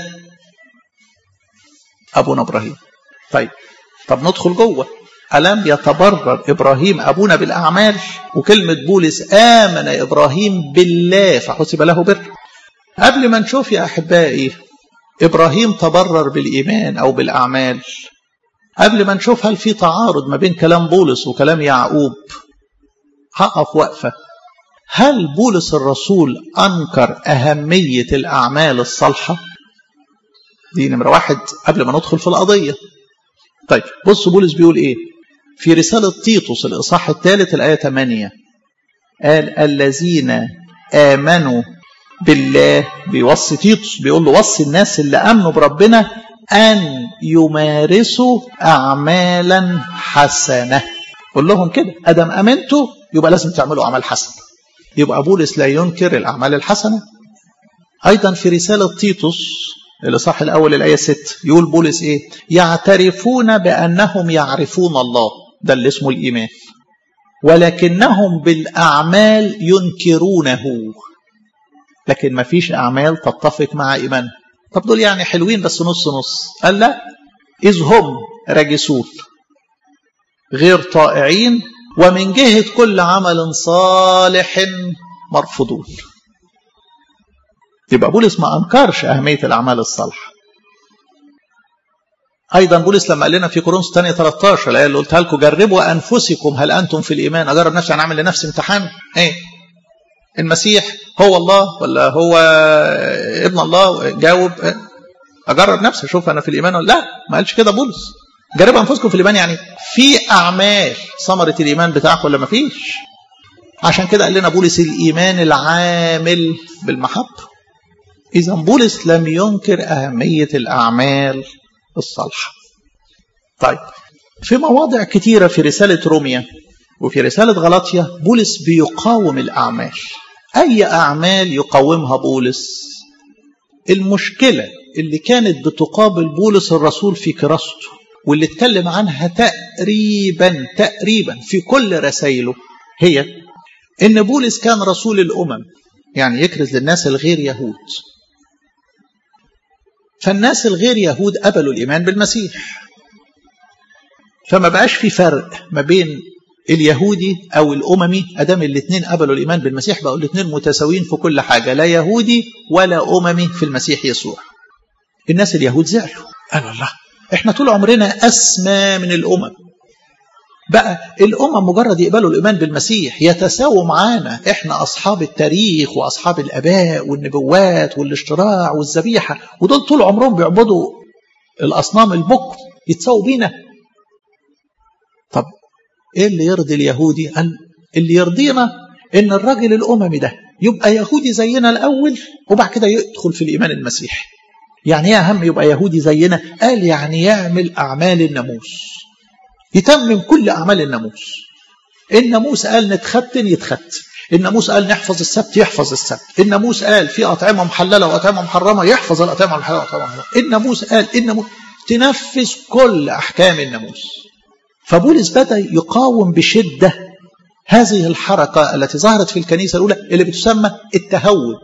أبونا إبراهيم. طب ندخل جوه. ألم يتبرر إبراهيم أبونا بالأعمال؟ وكلمة بولس آمن إبراهيم بالله فحسب له بر. قبل ما نشوف يا أحبائي إبراهيم تبرر بالإيمان أو بالأعمال، قبل ما نشوف هل في تعارض ما بين كلام بولس وكلام يعقوب، هقف وقفة. هل بولس الرسول أنكر أهمية الأعمال الصالحة؟ دي نمرة واحد قبل ما ندخل في القضية. طيب بص بولس بيقول إيه في رسالة تيتوس الإصحاح 3 الآية 8. قال الذين آمنوا بالله، بيوصي تيتوس بيقول له وصي الناس اللي آمنوا بربنا أن يمارسوا أعمالا حسنة. قول لهم كده أدم أمنتوا يبقى لازم تعملوا أعمال حسنة. يبقى بولس لا ينكر الأعمال الحسنة. أيضا في رسالة تيتوس الإصحاح الأول الآية 6 يقول بولس إيه؟ يعترفون بأنهم يعرفون الله، ده اللي اسمه الإيمان، ولكنهم بالأعمال ينكرونه. لكن ما فيش أعمال تتفق مع إيمان. طب دول يعني حلوين بس نص نص. قال لا، إذ هم راجسون غير طائعين ومن جهة كل عمل صالح مرفوضون. يبقى بولس ما أنكرش أهمية الأعمال الصالحة. أيضا بولس لما قال لنا في كورنثوس الثانية 13 الآية اللي قلتها لكم جربوا أنفسكم هل أنتم في الإيمان. أجرب نفسي، أنا أعمل لنفسي امتحان. إيه المسيح هو الله ولا هو ابن الله؟ جاوب. أجرب نفسي أشوف أنا في الإيمان ولا لا. ما قالش كده بولس. جربوا أنفسكم في الإيمان يعني في أعمال ثمرة الإيمان بتاعكم ولا ما فيش. عشان كده قال لنا بولس الإيمان العامل بالمحبة. إذا بولس لم ينكر أهمية الأعمال الصالحة. طيب في مواضع كتيرة في رسالة روميا وفي رسالة غلاطيا بولس بيقاوم الأعمال. أي أعمال يقاومها بولس؟ المشكلة اللي كانت بتقابل بولس الرسول في كراسته واللي اتكلم عنها تقريبا في كل رسائله هي إن بولس كان رسول الأمم، يعني يكرز للناس الغير يهود. فالناس الغير يهود قبلوا الإيمان بالمسيح، فما بقاش في فرق ما بين اليهودي أو الأممي. أدام الاثنين قبلوا الإيمان بالمسيح بقوا الاثنين متساويين في كل حاجة، لا يهودي ولا أممي في المسيح يسوع. الناس اليهود زعلوا، قالوا الله احنا طول عمرنا أسمى من الأمم، بقى الأمم مجرد يقبلوا الإيمان بالمسيح يتساووا معانا، احنا أصحاب التاريخ وأصحاب الآباء والنبوات والاشتراع والذبيحة، ودول طول عمرهم بيعبدوا الأصنام البكر، يتساووا بينا. طب ايه اللي يرضي اليهودي؟ قال اللي يرضينا ان الراجل الأممي ده يبقى يهودي زينا الأول وبعد كده يدخل في الإيمان المسيحي. يعني ايه أهم يبقى يهودي زينا؟ قال يعني يعمل أعمال الناموس، يتمم كل أعمال الناموس. الناموس قال نتختن يتختن، الناموس قال نحفظ السبت يحفظ السبت، الناموس قال في أطعمة محللة وأطعمة محرمة يحفظ الأطعمة المحللة وأطعمة محرمة، الناموس قال الناموس تنفذ كل أحكام الناموس. فبولس بدأ يقاوم بشدة هذه الحركة التي ظهرت في الكنيسة الأولى اللي بتسمى التهود.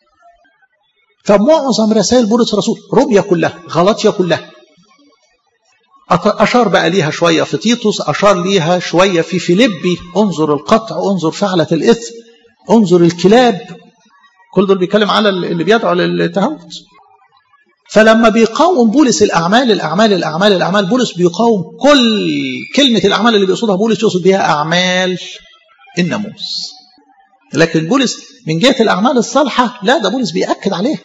فمعظم رسائل بولس الرسول، روميا كلها، غلاطيا كلها، أشار بقى ليها شوية في تيتوس، أشار ليها شوية في فيليبي، انظر القطع، انظر فعلة الإثم، انظر الكلاب، كل دول بيتكلم على اللي بيدعو للتهود. فلما بيقاوم بولس الأعمال بولس بيقاوم كل كلمة الأعمال اللي بيقصدها بولس يقصد بها أعمال الناموس. لكن بولس من جهة الأعمال الصالحة لا، ده بولس بيأكد عليها.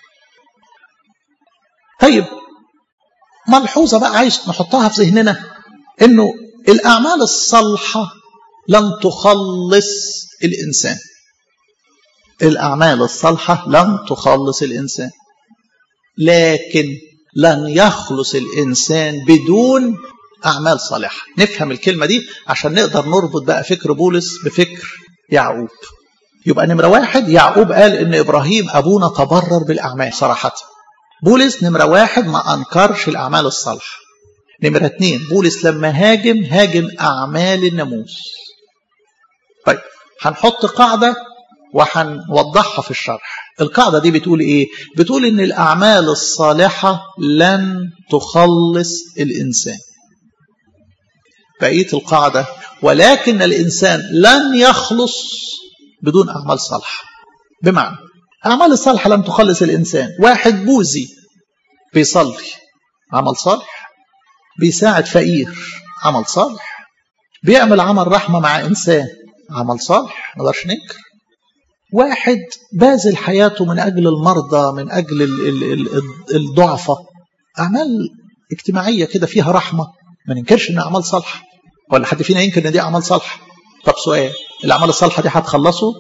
طيب ملحوظة بقى عايز نحطها في ذهننا، إنه الأعمال الصالحة لن تخلص الإنسان. الأعمال الصالحة لن تخلص الإنسان، لكن لن يخلص الإنسان بدون أعمال صالحة. نفهم الكلمة دي عشان نقدر نربط بقى فكر بولس بفكر يعقوب. يبقى نمرة واحد، يعقوب قال إن إبراهيم أبونا تبرر بالأعمال صراحة. بولس نمرة واحد ما أنكرش الأعمال الصالحة. نمرة اتنين، بولس لما هاجم أعمال الناموس. طيب هنحط قاعدة وهنوضحها في الشرح. القاعدة دي بتقول إيه؟ بتقول إن الأعمال الصالحة لن تخلص الإنسان. بقية القاعدة ولكن الإنسان لن يخلص بدون أعمال صالحة. بمعنى الأعمال الصالحة لن تخلص الإنسان. واحد بوذي بيصلي، عمل صالح. بيساعد فقير، عمل صالح. بيعمل عمل رحمة مع إنسان، عمل صالح، ما نقدرش ننكر. واحد باذل حياته من أجل المرضى، من أجل الضعفاء، أعمال اجتماعية كده فيها رحمة، ما ننكرش إنها أعمال صالحة. ولا حد فينا ينكر إن دي أعمال صالحة؟ طب سؤال، الأعمال الصالحة دي هتخلصه؟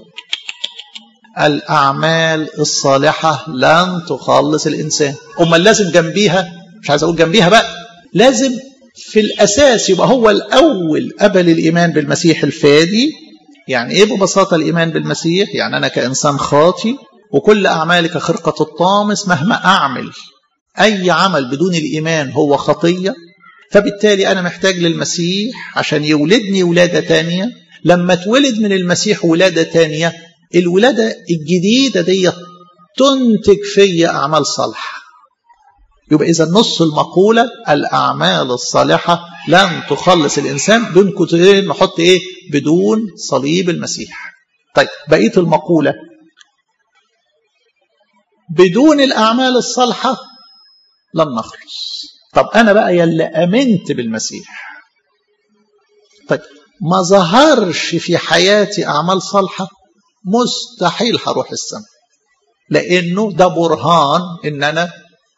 الأعمال الصالحة لن تخلص الإنسان. أمال لازم جنبيها، مش عايز أقول جنبيها بقى، لازم في الأساس يبقى هو الأول قبل الإيمان بالمسيح الفادي. يعني إيه ببساطة الإيمان بالمسيح؟ يعني أنا كإنسان خاطي وكل أعمالي كخرقة الطامس، مهما أعمل أي عمل بدون الإيمان هو خطية. فبالتالي أنا محتاج للمسيح عشان يولدني ولادة تانية. لما تولد من المسيح ولادة تانية، الولادة الجديدة دي تنتج في أعمال صالحة. يبقى إذا نص المقولة الأعمال الصالحة لن تخلص الإنسان. بدون كتير نحط إيه؟ بدون صليب المسيح. طيب بقية المقولة بدون الأعمال الصالحة لن نخلص. طب أنا بقى يلي أمنت بالمسيح، طيب ما ظهرش في حياتي أعمال صالحة، مستحيل هروح السماء. لأنه ده برهان إن أنا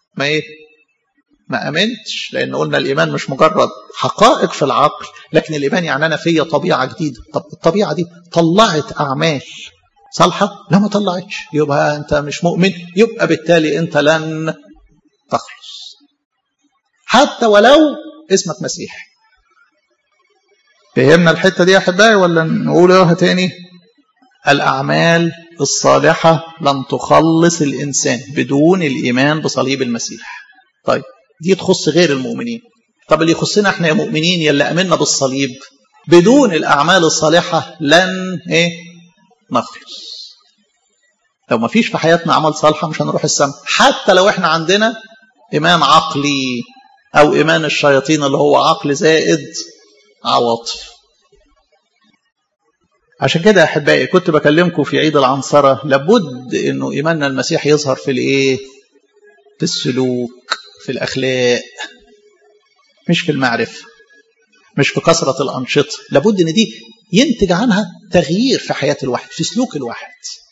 ما أمنتش. لأن قلنا الإيمان مش مجرد حقائق في العقل، لكن الإيمان يعني أنا فيا طبيعة جديدة. طب الطبيعة دي طلعت أعمال صالحة؟ لا، ما طلعتش. يبقى أنت مش مؤمن، يبقى بالتالي أنت لن تخلص حتى ولو اسمك مسيحي. فهمنا الحتة دي يا أحبائي ولا نقولها تاني؟ الأعمال الصالحة لن تخلص الإنسان بدون الإيمان بصليب المسيح. طيب دي تخص غير المؤمنين. طب اللي يخصنا احنا يا مؤمنين يلي أمنا بالصليب، بدون الأعمال الصالحة لن نخلص. لو ما فيش في حياتنا أعمال صالحة مش هنروح السماء، حتى لو احنا عندنا إيمان عقلي أو إيمان الشياطين اللي هو عقل زائد عواطف. عشان كده يا أحبائي كنت بكلمكم في عيد العنصرة، لابد إنه إيماننا المسيح يظهر في الإيه؟ في السلوك، في الأخلاق، مش في المعرفة، مش في كثرة الأنشطة. لابد إن دي ينتج عنها تغيير في حياة الواحد، في سلوك الواحد.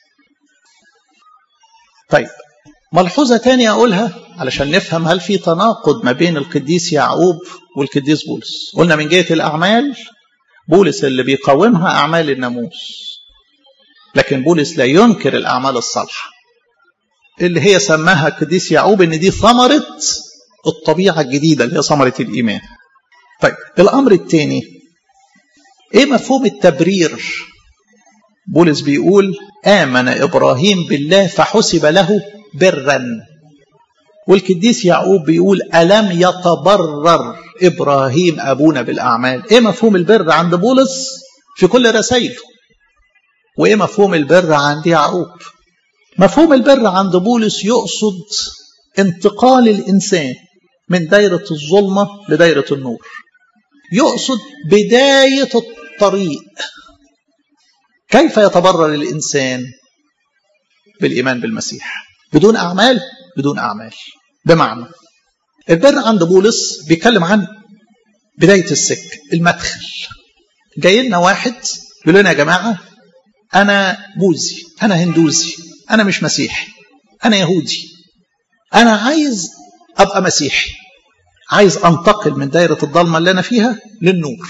طيب ملحوظة تانية أقولها علشان نفهم هل في تناقض ما بين القديس يعقوب والقديس بولس. قلنا من جهة الأعمال بولس اللي بيقاومها أعمال الناموس، لكن بولس لا ينكر الأعمال الصالحة اللي هي سماها القديس يعقوب إن دي ثمرة الطبيعة الجديدة اللي هي ثمرة الإيمان. طيب الأمر الثاني إيه مفهوم التبرير؟ بولس بيقول آمن إبراهيم بالله فحسب له برا، والقديس يعقوب بيقول ألم يتبرر إبراهيم أبونا بالأعمال. إيه مفهوم البر عند بولس في كل رسائله؟ وإيه مفهوم البر عند يعقوب؟ مفهوم البر عند بولس يقصد انتقال الإنسان من دايرة الظلمة لدايرة النور، يقصد بداية الطريق. كيف يتبرر الإنسان؟ بالإيمان بالمسيح، بدون أعمال، بدون أعمال. بمعنى البر عند بولس بيتكلم عن بداية السك، المدخل. جاي لنا واحد بيقول لنا يا جماعة أنا بوذي، أنا هندوزي، أنا مش مسيحي، أنا يهودي، أنا عايز أبقى مسيحي، عايز أنتقل من دايرة الضلمة اللي أنا فيها للنور.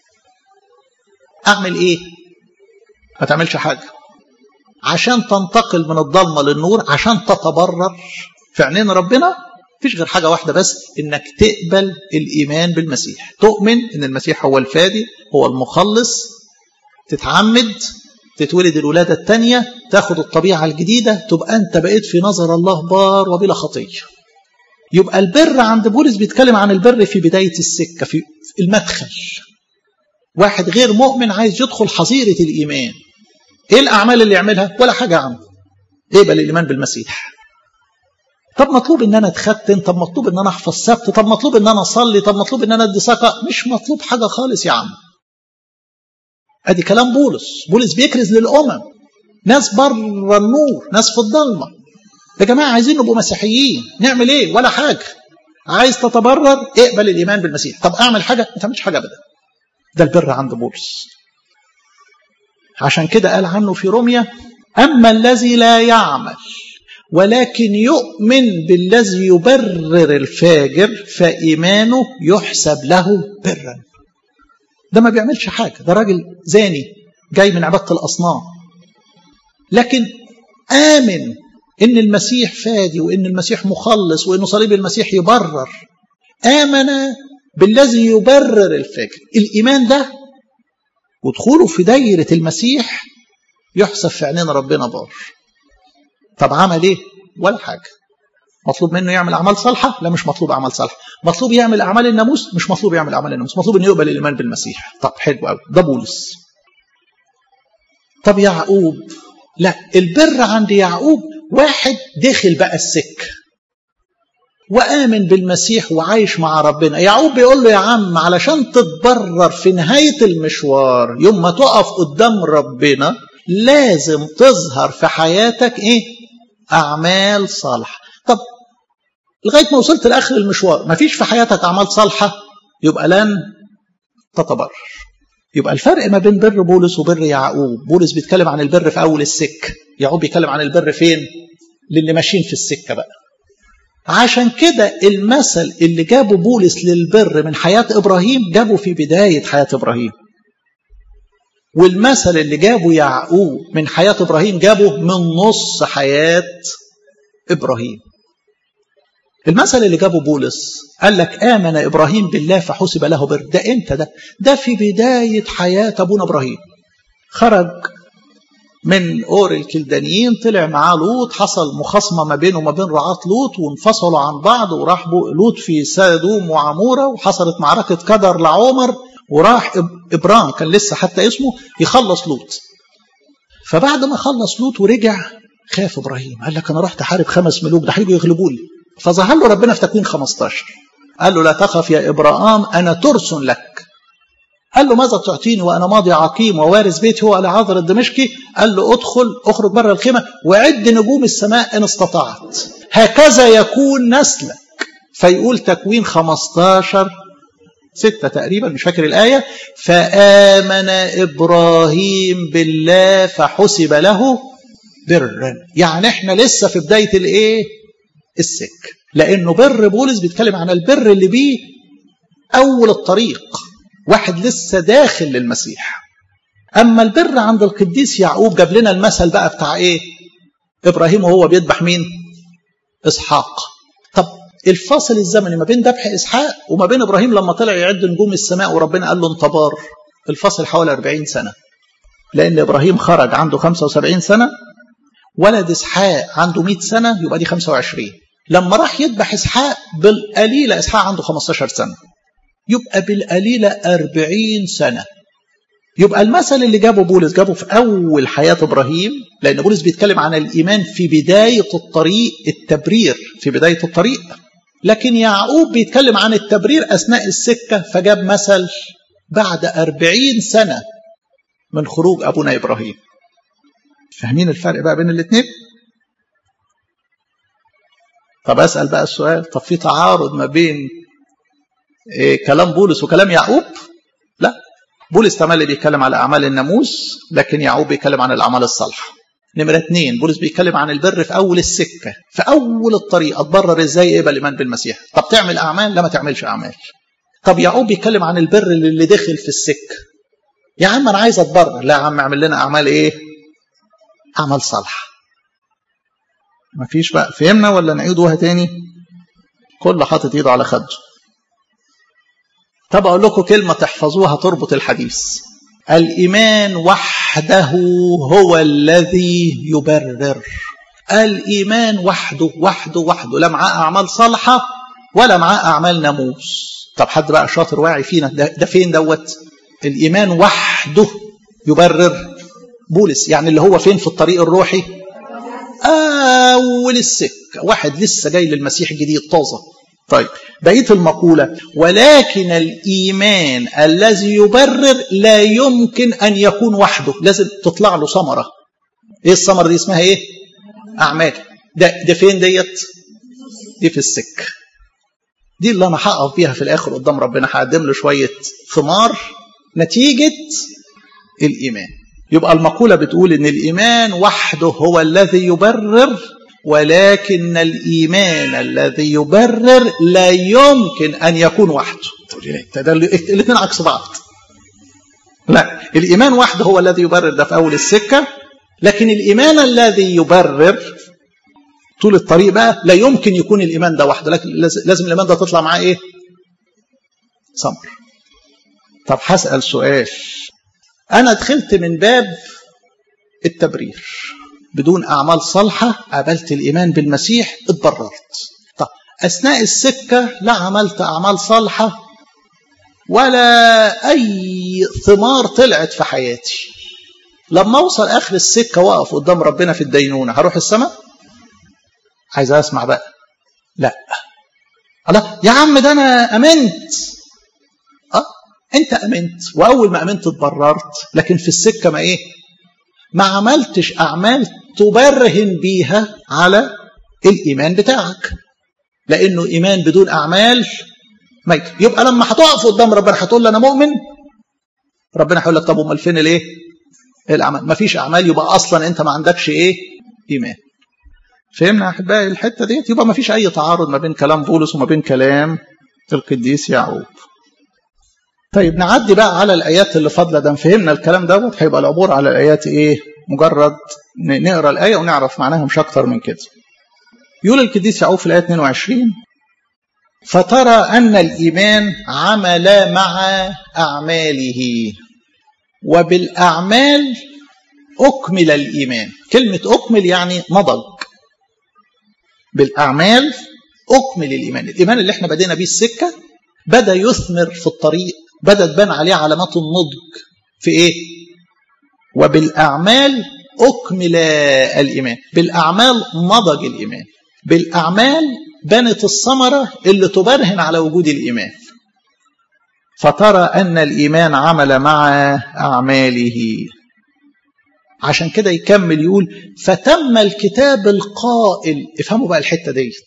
أعمل إيه؟ ما تعملش حاجة. عشان تنتقل من الضلمة للنور، عشان تتبرر في عينين ربنا، فيش غير حاجة واحدة بس، إنك تقبل الإيمان بالمسيح، تؤمن إن المسيح هو الفادي، هو المخلص، تتعمد، تتولد الولادة الثانية، تاخد الطبيعة الجديدة، تبقى أنت بقيت في نظر الله بار وبلا خطية. يبقى البر عند بولس بيتكلم عن البر في بداية السكة، في المدخل. واحد غير مؤمن عايز يدخل حظيرة الإيمان، ايه الاعمال اللي يعملها؟ ولا حاجه يا عم. اقبل الايمان بالمسيح. طب مطلوب ان انا اتختن، طب مطلوب ان انا احفظ سبت، طب مطلوب ان انا اصلي، طب مطلوب ان انا ادي صدقه. مش مطلوب حاجه خالص يا عم. ادي كلام بولس بيكرز للامم، ناس بره النور، ناس في الضلمه. يا جماعه عايزين نبقوا مسيحيين، نعمل ايه؟ ولا حاجه. عايز تتبرر؟ اقبل الايمان بالمسيح. طب اعمل حاجه؟ ما تعملش حاجه ابدا. ده البر عند بولس. عشان كده قال عنه في روميا: اما الذي لا يعمل ولكن يؤمن بالذي يبرر الفاجر فإيمانه يحسب له برا. ده ما بيعملش حاجة، ده راجل زاني جاي من عبادة الأصنام، لكن آمن إن المسيح فادي وإن المسيح مخلص وإن صليب المسيح يبرر. آمن بالذي يبرر الفاجر. الإيمان ده ودخوله في دايرة المسيح يحسب في عينين ربنا بار. طب عمل ايه؟ ولا حاجة. مطلوب منه يعمل أعمال صالحة؟ لا، مش مطلوب أعمال صالحة. مطلوب يعمل أعمال الناموس؟ مش مطلوب يعمل أعمال الناموس. مطلوب أن يقبل الإيمان بالمسيح. طب حلو قوي، ده بولس. طب يعقوب؟ لا، البر عند يعقوب واحد دخل بقى السك وآمن بالمسيح وعايش مع ربنا. يعقوب بيقول له: يا عم علشان تتبرر في نهاية المشوار يوم ما تقف قدام ربنا لازم تظهر في حياتك ايه؟ أعمال صالحة. طب لغاية ما وصلت لآخر المشوار ما فيش في حياتك أعمال صالحة، يبقى لن تتبرر. يبقى الفرق ما بين بر بولس وبر يعقوب: بولس بيتكلم عن البر في أول السكة، يعقوب بيتكلم عن البر فين؟ للي ماشيين في السكة بقى. عشان كده المثل اللي جابه بولس للبر من حياة إبراهيم جابه في بداية حياة إبراهيم، والمثل اللي جابه يعقوب من حياة إبراهيم جابه من نص حياة إبراهيم. المثل اللي جابه بولس قال لك: آمن إبراهيم بالله فحسب له بر. ده إمتى؟ ده في بداية حياة أبونا إبراهيم. خرج من أور الكلدانيين، طلع معاه لوط، حصل مخاصمة ما بينه وما بين رعاة لوط وانفصلوا عن بعض، وراح لوط في سادوم وعمورة، وحصلت معركة كدر لعمر، وراح إبرام كان لسه حتى اسمه يخلص لوط. فبعد ما خلص لوط ورجع خاف إبراهيم، قال لك: أنا رحت حارب 5 ملوك، ده هيجوا يغلبوا لي. فظهر له ربنا في تكوين 15 قال له: لا تخف يا إبراهام، أنا ترس لك. قال له: ماذا تعطيني وأنا ماضي عقيم ووارث بيتي هو العاذر الدمشقي؟ قال له: اخرج بره الخيمة وعد نجوم السماء إن استطعت، هكذا يكون نسلك. فيقول تكوين 15:6 تقريبا، مش فاكر الآية: فآمن إبراهيم بالله فحسب له برا. يعني احنا لسه في بداية الايه؟ السك. لأنه بر بولس بيتكلم عن البر اللي بيه أول الطريق، واحد لسه داخل للمسيح. أما البر عند القديس يعقوب جاب لنا المثل بقى بتاع إيه؟ إبراهيم وهو بيذبح مين؟ إسحاق. طب الفاصل الزمني ما بين ذبح إسحاق وما بين إبراهيم لما طلع يعد نجوم السماء وربنا قال له أنت بار، الفاصل حوالي 40 سنة. لأن إبراهيم خرج عنده 75 سنة، ولد إسحاق عنده 100 سنة، يبقى دي 25. لما راح يذبح إسحاق بالقليلة إسحاق عنده 15 سنة، يبقى بالقليلة 40 سنة. يبقى المثل اللي جابه بولس جابه في أول حياة إبراهيم، لأن بولس بيتكلم عن الإيمان في بداية الطريق، التبرير في بداية الطريق. لكن يعقوب بيتكلم عن التبرير أثناء السكة، فجاب مثل بعد 40 سنة من خروج أبونا إبراهيم. فاهمين الفرق بقى بين الاثنين؟ طب أسأل بقى السؤال: طب في تعارض ما بين كلام بولس وكلام يعقوب؟ لا، بولس تملي بيتكلم على أعمال الناموس، لكن يعقوب بيتكلم عن الأعمال الصالحة. نمرة 2، بولس بيتكلم عن البر في أول السكة، في أول الطريق، أتبرر إزاي؟ إيه بالإيمان بالمسيح. طب تعمل أعمال؟ لا، ما تعملش أعمال. طب يعقوب بيتكلم عن البر اللي دخل في السكة. يا عم أنا عايز أتبرر. لا يا عم، اعمل لنا أعمال إيه؟ أعمال صالحة. ما فيش بقى. فهمنا ولا نعيدوها تاني؟ كل حاطط ايده على خده. طب أقول لكم كلمة تحفظوها تربط الحديث: الإيمان وحده هو الذي يبرر. الإيمان وحده وحده وحده، لا معاه أعمال صالحة ولا معاه أعمال ناموس. طب حد بقى شاطر واعي فينا ده فين دوت؟ الإيمان وحده يبرر. بولس يعني اللي هو فين في الطريق الروحي؟ أول السكة، واحد لسه جاي للمسيح جديد طازة. طيب بقية المقولة: ولكن الإيمان الذي يبرر لا يمكن أن يكون وحده، لازم تطلع له ثمرة. إيه الثمرة دي؟ اسمها إيه؟ أعمال. ده فين ديت؟ دي في السكة. دي اللي أنا هقف بيها في الآخر قدام ربنا، هقدم له شوية ثمار نتيجة الإيمان. يبقى المقولة بتقول إن الإيمان وحده هو الذي يبرر، ولكن الإيمان الذي يبرر لا يمكن أن يكون وحده. ده الاثنين عكس بعض. لا، الإيمان وحده هو الذي يبرر، ده في أول السكة. لكن الإيمان الذي يبرر طول الطريق بقى لا يمكن يكون الإيمان ده وحده، لكن لازم الإيمان ده تطلع معاه إيه؟ ثمر. طب هسأل سؤال: أنا دخلت من باب التبرير بدون أعمال صالحة، قابلت الإيمان بالمسيح، اتبررت. طب أثناء السكة لا عملت أعمال صالحة ولا أي ثمار طلعت في حياتي، لما أوصل آخر السكة وقف قدام ربنا في الدينونة، هروح السماء؟ عايز أسمع بقى. لا. الله يا عم، ده أنا أمنت. أنت أمنت، وأول ما أمنت اتبررت، لكن في السكة ما إيه؟ ما عملتش أعمال تبرهن بيها على الإيمان بتاعك، لأنه إيمان بدون أعمال ميت. يبقى لما هتقف قدام ربنا هتقول له أنا مؤمن، ربنا هيقول لك طب أمال فين الإيه؟ الأعمال. ما فيش أعمال، يبقى أصلا أنت ما عندكش إيه؟ إيمان. فهمنا أحبائي الحتة دي؟ يبقى ما فيش أي تعارض ما بين كلام بولس وما بين كلام القديس يعقوب. طيب نعدي بقى على الآيات اللي فاضلة. ده فهمنا الكلام دوت، هيبقى العبور على الآيات إيه؟ مجرد نقرأ الآية ونعرف معناها، مش أكتر من كده. يقول القديس يعقوب في الآية 22: فترى أن الإيمان عمل مع أعماله، وبالأعمال أكمل الإيمان. كلمة أكمل يعني نضج. بالأعمال أكمل الإيمان. الإيمان اللي احنا بدينا بيه السكة بدأ يثمر في الطريق، بدأ تبان عليه علامات النضج في إيه؟ وبالأعمال أكمل الإيمان. بالأعمال نضج الإيمان، بالأعمال بنت الثمرة اللي تبرهن على وجود الإيمان. فترى أن الإيمان عمل مع أعماله. عشان كده يكمل يقول: فتم الكتاب القائل. افهموا بقى الحتة ديت: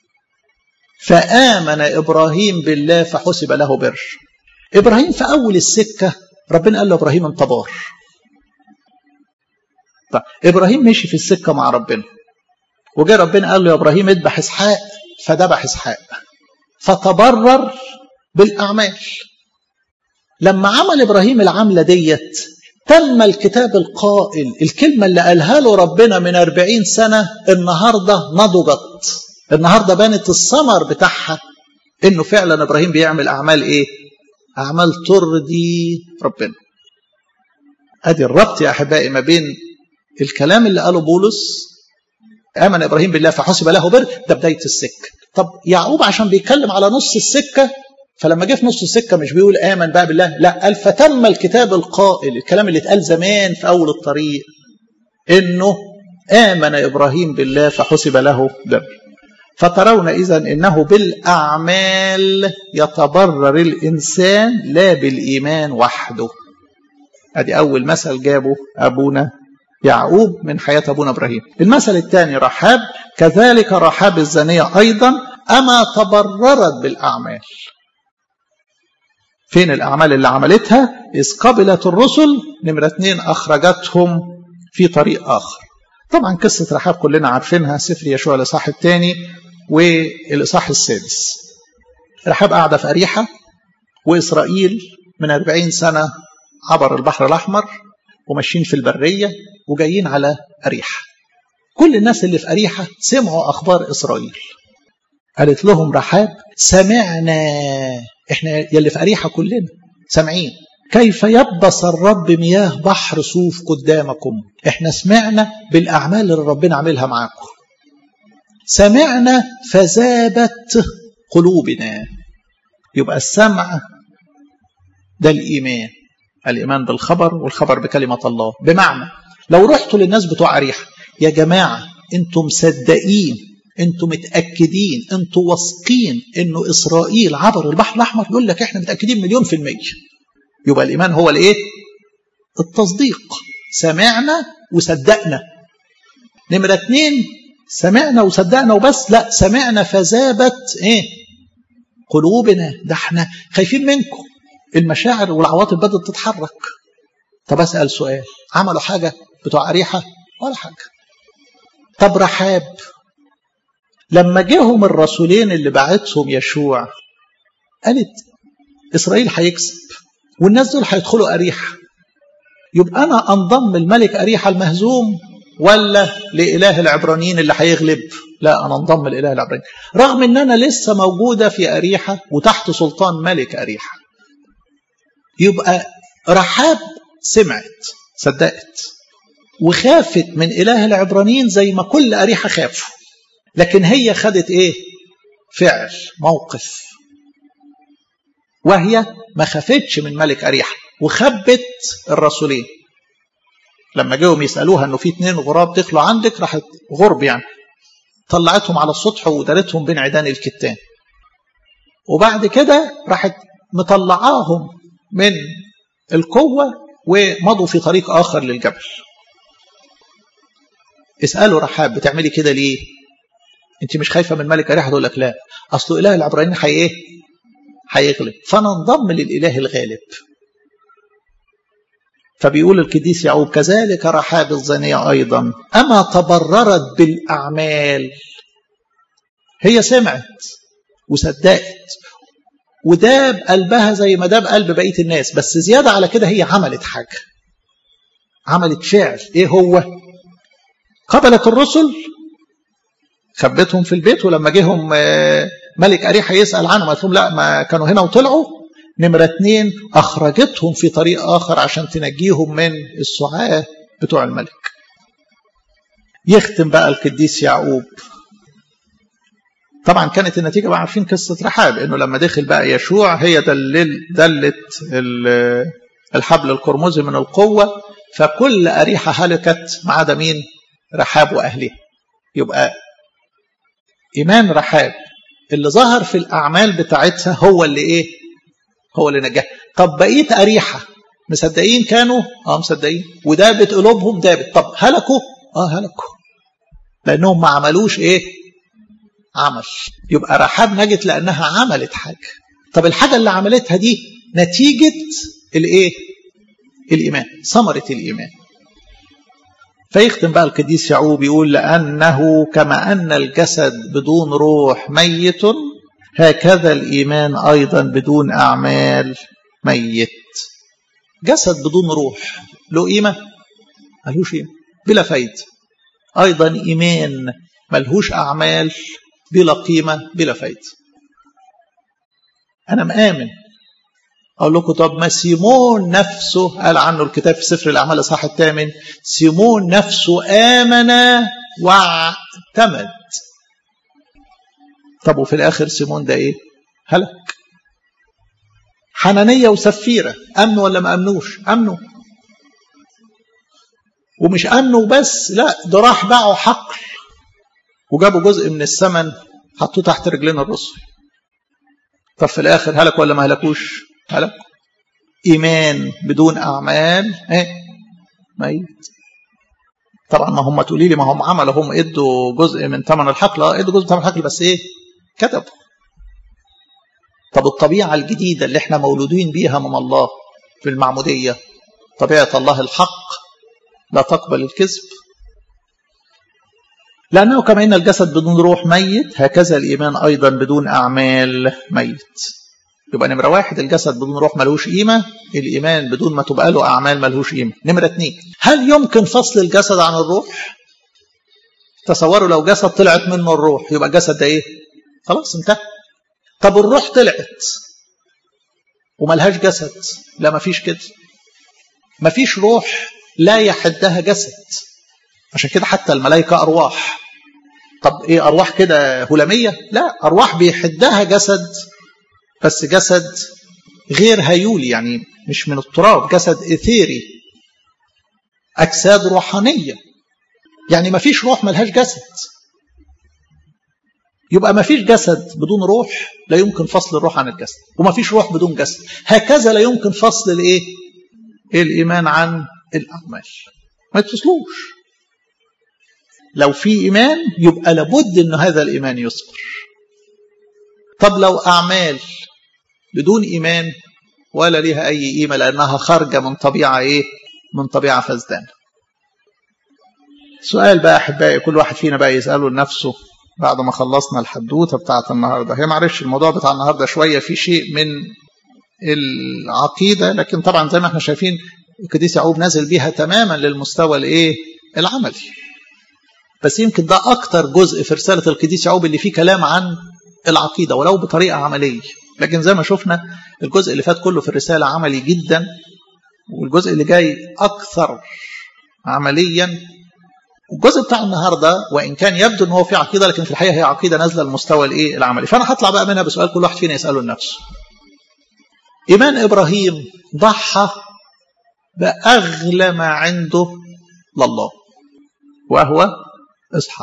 فآمن إبراهيم بالله فحسب له بر. إبراهيم في أول السكة ربنا قال له: إبراهيم انت بار. طيب إبراهيم مشي في السكة مع ربنا، وجاء ربنا قال له: يا إبراهيم اذبح إسحاق، فذبح إسحاق، فتبرر بالأعمال. لما عمل إبراهيم العملة ديت تم الكتاب القائل. الكلمة اللي قالها له ربنا من 40 سنة النهاردة نضجت، النهاردة بانت الثمر بتاعها، إنه فعلا إبراهيم بيعمل أعمال إيه؟ أعمال ترضي ربنا. أدي الربط يا أحبائي ما بين الكلام اللي قاله بولس: آمن إبراهيم بالله فحسب له بر، ده بداية السكة. طب يعقوب عشان بيتكلم على نص السكة، فلما جه في نص السكة مش بيقول آمن بقى بالله، لا، قال فتم الكتاب القائل. الكلام اللي اتقال زمان في أول الطريق إنه آمن إبراهيم بالله فحسب له بر. فترون إذن إنه بالأعمال يتبرر الإنسان لا بالإيمان وحده. أدي أول مثل جابه أبونا يعقوب من حياة أبونا إبراهيم. المثل الثاني رحاب: كذلك رحاب الزانية أيضا أما تبررت بالأعمال. فين الأعمال اللي عملتها؟ إذ قبلت الرسل. نمرة 2 أخرجتهم في طريق آخر. طبعا قصة رحاب كلنا عارفينها، سفر يشوع الإصحاح الثاني والإصحاح السادس. رحاب قاعدة في أريحة، وإسرائيل من 40 سنة عبر البحر الأحمر وماشيين في البرية وجايين على أريحة. كل الناس اللي في أريحة سمعوا أخبار إسرائيل. قالت لهم رحاب: سمعنا، إحنا يلي في أريحة كلنا سمعين، كيف يبس الرب مياه بحر صوف قدامكم. إحنا سمعنا بالأعمال اللي ربنا عملها معاكم، سمعنا فذابت قلوبنا. يبقى السمع ده الإيمان، الإيمان بالخبر والخبر بكلمة الله. بمعنى لو رحتوا للناس بتوع أريحة يا جماعة انتم مصدقين، انتم متأكدين، انتم واثقين انه إسرائيل عبر البحر الأحمر؟ يقول لك احنا متأكدين 100%. يبقى الإيمان هو الايه؟ التصديق. سمعنا وصدقنا. نمرة 2 سمعنا وصدقنا وبس؟ لا، سمعنا فذابت ايه؟ قلوبنا. ده احنا خايفين منكم، المشاعر والعواطف بدأت تتحرك. طب أسأل سؤال، عملوا حاجة بتوع أريحة؟ ولا حاجة. طب رحاب لما جاهم الرسولين اللي بعتهم يشوع قالت إسرائيل هيكسب والناس دول هيدخلوا أريحة، يبقى أنا أنضم الملك أريحة المهزوم ولا لإله العبرانيين اللي هيغلب؟ لا، أنا انضم لإله العبرانيين، رغم أن أنا لسه موجودة في أريحة وتحت سلطان ملك أريحة. يبقى رحاب سمعت صدقت وخافت من إله العبرانيين زي ما كل أريحة خافوا، لكن هي خدت إيه؟ فعل، موقف. وهي ما خافتش من ملك أريحة وخبت الرسولين. لما جاهم يسألوها أنه في 2 غراب دخلوا عندك، راحت غرب يعني طلعتهم على السطح ودارتهم بين عيدان الكتان، وبعد كده راحت مطلعاهم من القوة ومضوا في طريق آخر للجبل. اسألوا رحاب بتعملي كده ليه؟ انت مش خايفة من ملك أريحة؟ تقول لك لا، أصله إله العبرانيين هيغلب، فأنا انضم للإله الغالب. فبيقول القديس يعقوب كذلك رحاب الزانية أيضا أما تبررت بالأعمال. هي سمعت وصدقت وداب قلبها زي ما داب قلب بقية الناس، بس زيادة على كده هي عملت حاجة، عملت فعل. ايه هو؟ قبلت الرسل، خبتهم في البيت، ولما جيهم ملك أريحة يسأل عنهم قالت لهم لا، ما كانوا هنا وطلعوا. نمرة 2 أخرجتهم في طريق آخر عشان تنجيهم من السعاة بتوع الملك. يختم بقى القديس يعقوب. طبعا كانت النتيجة بقى عارفين قصة رحاب، انه لما دخل بقى يشوع هي دلت الحبل القرمزي من القوة، فكل أريحة هلكت ما عدا مين؟ رحاب وأهلها. يبقى إيمان رحاب اللي ظهر في الأعمال بتاعتها هو اللي إيه؟ هو اللي نجاه. طب بقية أريحة مصدقين كانوا؟ مصدقين، ودابت قلوبهم دابت. طب هلكوا؟ هلكوا لأنهم ما عملوش إيه؟ عمل. يبقى رحاب نجت لأنها عملت حاجة. طب الحاجة اللي عملتها دي نتيجة الإيه؟ الإيمان، ثمرة الإيمان. فيختم بقى القديس يعقوب يقول لأنه كما أن الجسد بدون روح ميت، هكذا الإيمان أيضا بدون أعمال ميت. جسد بدون روح له قيمة؟ ملهوش قيمة، بلا فايدة. أيضا إيمان ملهوش أعمال، بلا قيمة، بلا فايدة. أنا مآمن. أقول لكم طب ما سيمون نفسه قال عنه الكتاب في سفر الأعمال الإصحاح 8، سيمون نفسه آمن واعتمد. طب وفي الآخر سيمون ده إيه؟ هلك. حنانية وسفيرة أمنوا ولا ما أمنوش؟ أمنوا. ومش أمنوا بس، لا، ده راح باعوا حقل وجابوا جزء من الثمن حطوه تحت رجلين الرسل. طب في الآخر هلك ولا ما هلكوش؟ هلك. إيمان بدون أعمال ميت. طبعا ما هم تقولي لي ما هم عملوا، هم ادوا جزء من ثمن الحقل، ادوا جزء من ثمن الحقل، بس ايه؟ كتبوا. طب الطبيعة الجديدة اللي احنا مولودين بيها من الله في المعمودية، طبيعة الله الحق لا تقبل الكذب. لأنه كما إن الجسد بدون روح ميت، هكذا الإيمان أيضا بدون أعمال ميت. يبقى نمرة 1 الجسد بدون روح ملهوش قيمة، الإيمان بدون ما تبقى له أعمال ملهوش قيمة. نمرة 2 هل يمكن فصل الجسد عن الروح؟ تصوروا لو جسد طلعت منه الروح، يبقى الجسد ده إيه؟ خلاص انتهى. طب الروح طلعت وملهاش جسد؟ لا، مفيش كده. مفيش روح لا يحدها جسد. عشان كده حتى الملائكة أرواح. طب إيه أرواح كده هلامية؟ لا، أرواح بيحدها جسد، بس جسد غير هيولي، يعني مش من التراب، جسد إثيري. أجساد روحانية، يعني ما فيش روح ملهاش جسد. يبقى ما فيش جسد بدون روح، لا يمكن فصل الروح عن الجسد، وما فيش روح بدون جسد. هكذا لا يمكن فصل الايه؟ الإيمان عن الأعمال، ما يتفصلوش. لو في إيمان يبقى لابد أن هذا الإيمان يصبر. طب لو أعمال بدون إيمان ولا ليها أي قيمة، لأنها خارجة من طبيعة إيه؟ من طبيعة فسدانة. سؤال بقى أحبائي كل واحد فينا بقى يسأله لنفسه بعد ما خلصنا الحدوثة بتاعت النهاردة. هي معرفش الموضوع بتاع النهاردة شوية في شيء من العقيدة، لكن طبعا زي ما احنا شايفين القديس يعقوب نازل بيها تماما للمستوى الايه؟ العملي. بس يمكن ده أكتر جزء في رسالة القديس يعقوب اللي فيه كلام عن العقيدة ولو بطريقة عملية. لكن زي ما شفنا الجزء اللي فات كله في الرسالة عملي جدا، والجزء اللي جاي أكثر عمليا. الجزء بتاع النهاردة وإن كان يبدو أنه في عقيدة، لكن في الحقيقة هي عقيدة نازلة للمستوى الإيه؟ العملي. فأنا هطلع بقى منها بسؤال كل واحد فينا يسأله لنفسه. إيمان إبراهيم ضحى بأغلى ما عنده لله وهو إسحاق.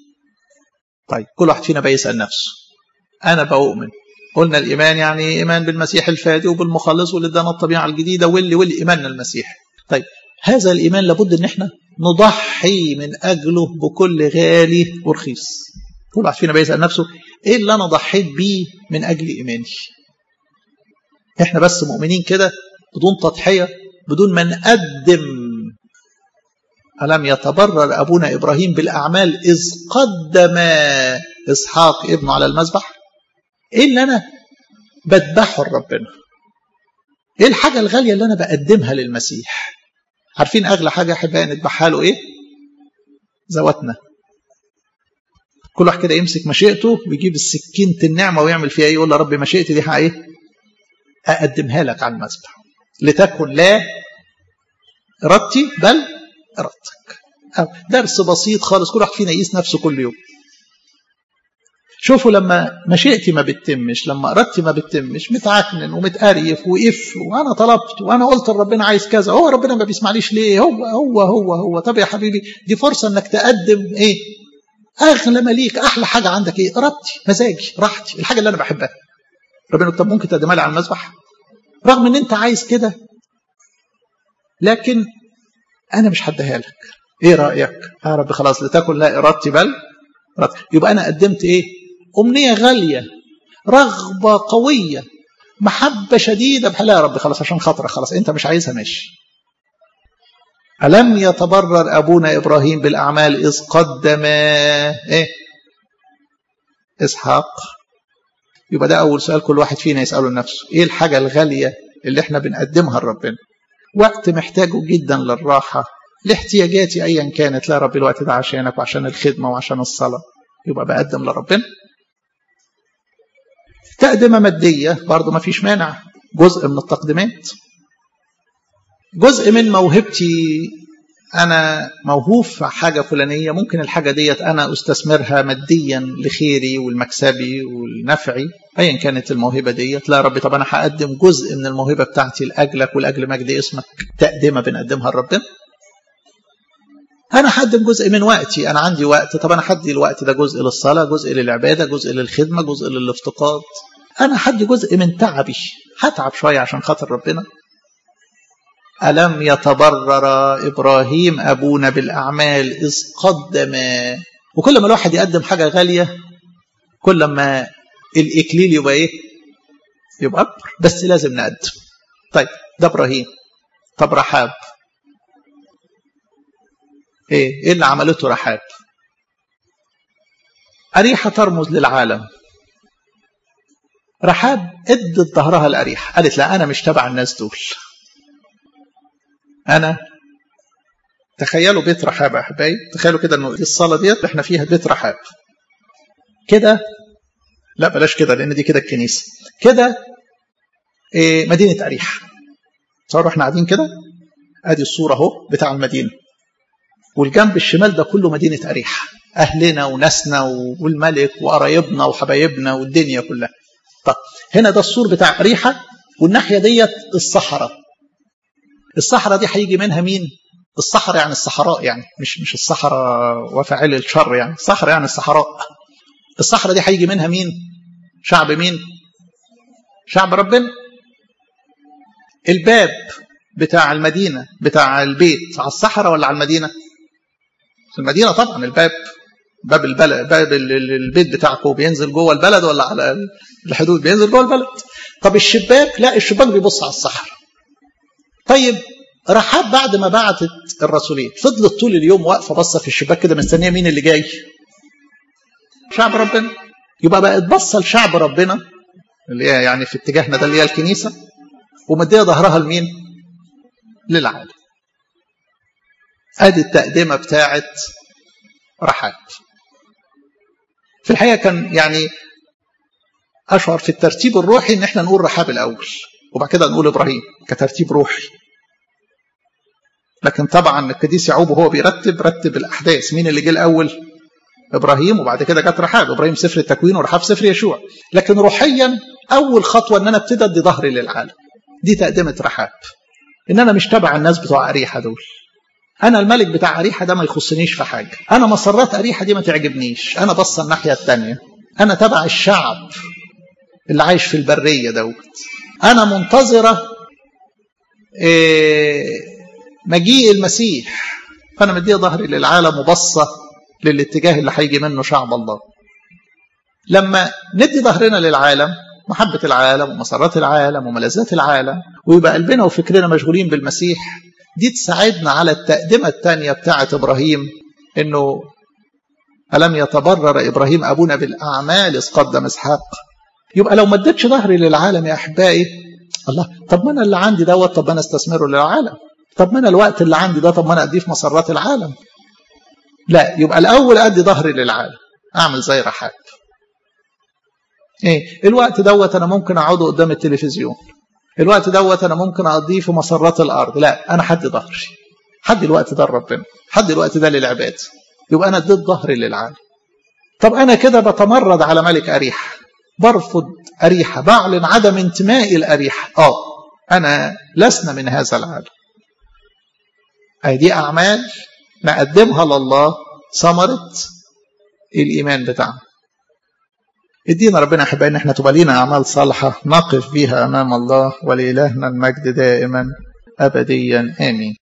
طيب كل واحد فينا بيسأل نفسه، أنا بؤمن. قلنا الإيمان يعني إيمان بالمسيح الفادي وبالمخلص واللي ادانا الطبيعة الجديدة واللي إيماننا المسيح. طيب هذا الإيمان لابد أن احنا نضحي من أجله بكل غالي ورخيص. كل واحد فينا بيسأل نفسه إيه اللي أنا ضحيت بيه من أجل إيماني؟ احنا بس مؤمنين كده بدون تضحية، بدون ما نقدم. ألم يتبرر أبونا إبراهيم بالأعمال إذ قدم إسحاق ابنه على المذبح؟ إيه اللي أنا بذبحه لربنا؟ إيه الحاجة الغالية اللي أنا بقدمها للمسيح؟ عارفين أغلى حاجة أحبائي نذبحها له إيه؟ ذواتنا. كل واحد كده يمسك مشيئته ويجيب السكينة النعمة ويعمل فيها إيه؟ يقول يا رب مشيئتي دي إيه؟ أقدمها لك على المذبح، لتكن لا إرادتي بل إرادتك. درس بسيط خالص كل واحد فينا يقيس نفسه كل يوم. شوفوا لما مشيئتي ما بتتمش، لما إرادتي ما بتتمش، متعكنن ومتقريف وإف، وأنا طلبت وأنا قلت لربنا عايز كذا، هو ربنا ما بيسمعليش ليه؟ هو طب يا حبيبي دي فرصة إنك تقدم إيه؟ أغلى مليك، أحلى حاجة عندك إيه؟ إرادتي، مزاجي، راحتي، الحاجة اللي أنا بحبها. ربنا طب ممكن تقدمها لي على المذبح رغم إن أنت عايز كده، لكن أنا مش هديها لك. إيه رأيك؟ يا رب خلاص لتكن لا إرادتي بل إرادتك. يبقى أنا قدمت إيه؟ أمنية غالية، رغبة قوية، محبة شديدة. لا يا رب خلاص عشان خاطرك، خلاص أنت مش عايزها ماشي. ألم يتبرر أبونا إبراهيم بالأعمال إذ قدم إيه؟ إسحاق. يبقى ده أول سؤال كل واحد فينا يسأله لنفسه، إيه الحاجة الغالية اللي إحنا بنقدمها لربنا؟ وقت محتاجه جدا للراحة، لاحتياجاتي أيا كانت. لا رب الوقت ده عشانك وعشان الخدمة وعشان الصلاة، يبقى بقدم لربنا. تقدمة مادية برضو ما فيش مانع، جزء من التقديمات. جزء من موهبتي، أنا موهوب في حاجة فلانية، ممكن الحاجة ديت أنا أستثمرها ماديا لخيري والمكسبي والنفعي أيا كانت الموهبة ديت. لا ربي طب أنا هقدم جزء من الموهبة بتاعتي لأجلك ولأجل مجد اسمك. تقدمة بنقدمها لربنا. أنا هقدم جزء من وقتي، أنا عندي وقت، طب أنا هدي الوقت ده جزء للصلاة، جزء للعبادة، جزء للخدمة، جزء للافتقاد. أنا هدي جزء من تعبي، هتعب شوية عشان خاطر ربنا. ألم يتبرر إبراهيم أبونا بالأعمال إذ قدم. وكل ما الواحد يقدم حاجة غالية كل ما الإكليل يبقى إيه؟ يبقى أكبر، بس لازم نقدم. طيب ده إبراهيم. طب رحاب إيه اللي عملته رحاب؟ أريحة ترمز للعالم. رحاب ادت ظهرها لأريحة، قالت لا أنا مش تبع الناس دول. أنا تخيلوا بيت رحاب يا أحبائي، تخيلوا كده إنه الصالة ديت احنا فيها بيت رحاب كده. لا بلاش كده لأن دي كده الكنيسة كده. مدينة أريحة. صاروا احنا قاعدين كده، ادي الصورة اهو بتاع المدينة، والجنب الشمال ده كله مدينة أريحة، أهلنا وناسنا والملك وقرايبنا وحبايبنا والدنيا كلها. طب هنا ده السور بتاع أريحة، والناحية ديت الصحراء. الصحراء دي هيجي منها مين؟ الصحراء يعني الصحراء، يعني مش الصحراء وفاعل الشر، يعني الصحراء يعني الصحراء. الصحراء دي هيجي منها مين؟ شعب مين؟ شعب ربنا. الباب بتاع المدينة بتاع البيت على الصحراء ولا على المدينة؟ في المدينة طبعا. الباب باب البلد، باب البيت بتاعكم بينزل جوه البلد ولا على الحدود؟ بينزل جوه البلد. طب الشباك؟ لا، الشباك بيبص على الصحراء. طيب رحاب بعد ما بعتت الرسولين فضلت طول اليوم واقفه باصه في الشباك كده مستنيه مين اللي جاي؟ شعب ربنا. يبقى بقت باصه لشعب ربنا اللي هي يعني في اتجاهنا ده اللي هي الكنيسه، ومديه ظهرها لمين؟ للعالم. ادي التقدمه بتاعت رحاب. في الحقيقه كان يعني اشعر في الترتيب الروحي ان احنا نقول رحاب الاول وبعد كده نقول ابراهيم كترتيب روحي. لكن طبعا القديس يعقوب وهو رتب الاحداث. مين اللي جه الاول؟ ابراهيم، وبعد كده جت رحاب. ابراهيم سفر التكوين ورحاب سفر يشوع. لكن روحيا اول خطوه ان انا ابتدي ادي ظهري للعالم. دي تقدمه رحاب. ان انا مش تبع الناس بتوع اريحه دول. انا الملك بتاع اريحه ده ما يخصنيش في حاجه. انا مسرات اريحه دي ما تعجبنيش. انا بص الناحيه الثانيه. انا تبع الشعب اللي عايش في البريه دوت. انا منتظره مجيء المسيح. فانا مدي ظهري للعالم وبصه للاتجاه اللي هيجي منه شعب الله. لما ندي ظهرنا للعالم، محبه العالم ومسرات العالم وملذات العالم، ويبقى قلبنا وفكرنا مشغولين بالمسيح، دي تساعدنا على التقدمه الثانيه بتاعه ابراهيم. انه الم يتبرر ابراهيم ابونا بالاعمال اذ قدم اسحاق. يبقى لو ما اديتش ظهري للعالم يا احبائي، الله، طب ما انا اللي عندي دوت، طب ما انا استثمره للعالم. طب ما انا الوقت اللي عندي ده، طب ما انا اديه في مسرات العالم. لا، يبقى الاول ادي ظهري للعالم، اعمل زي رحاب. الوقت دوت انا ممكن اقعده قدام التلفزيون، الوقت دوت انا ممكن اقضيه في مسرات الارض. لا، انا حدي ظهري، حدي الوقت ده لربنا، حدي الوقت ده للعباد. يبقى انا اديت ظهري للعالم. طب انا كده بتمرد على ملك اريحه، برفض اريحه، بعلن عدم انتمائي لاريحه. انا لسنا من هذا العالم. دي أعمال نقدمها لله ثمرة الإيمان بتاعنا. ادينا ربنا أحبائي إن احنا تبقى لينا أعمال صالحة نقف بيها أمام الله، ولإلهنا المجد دائما أبديا آمين.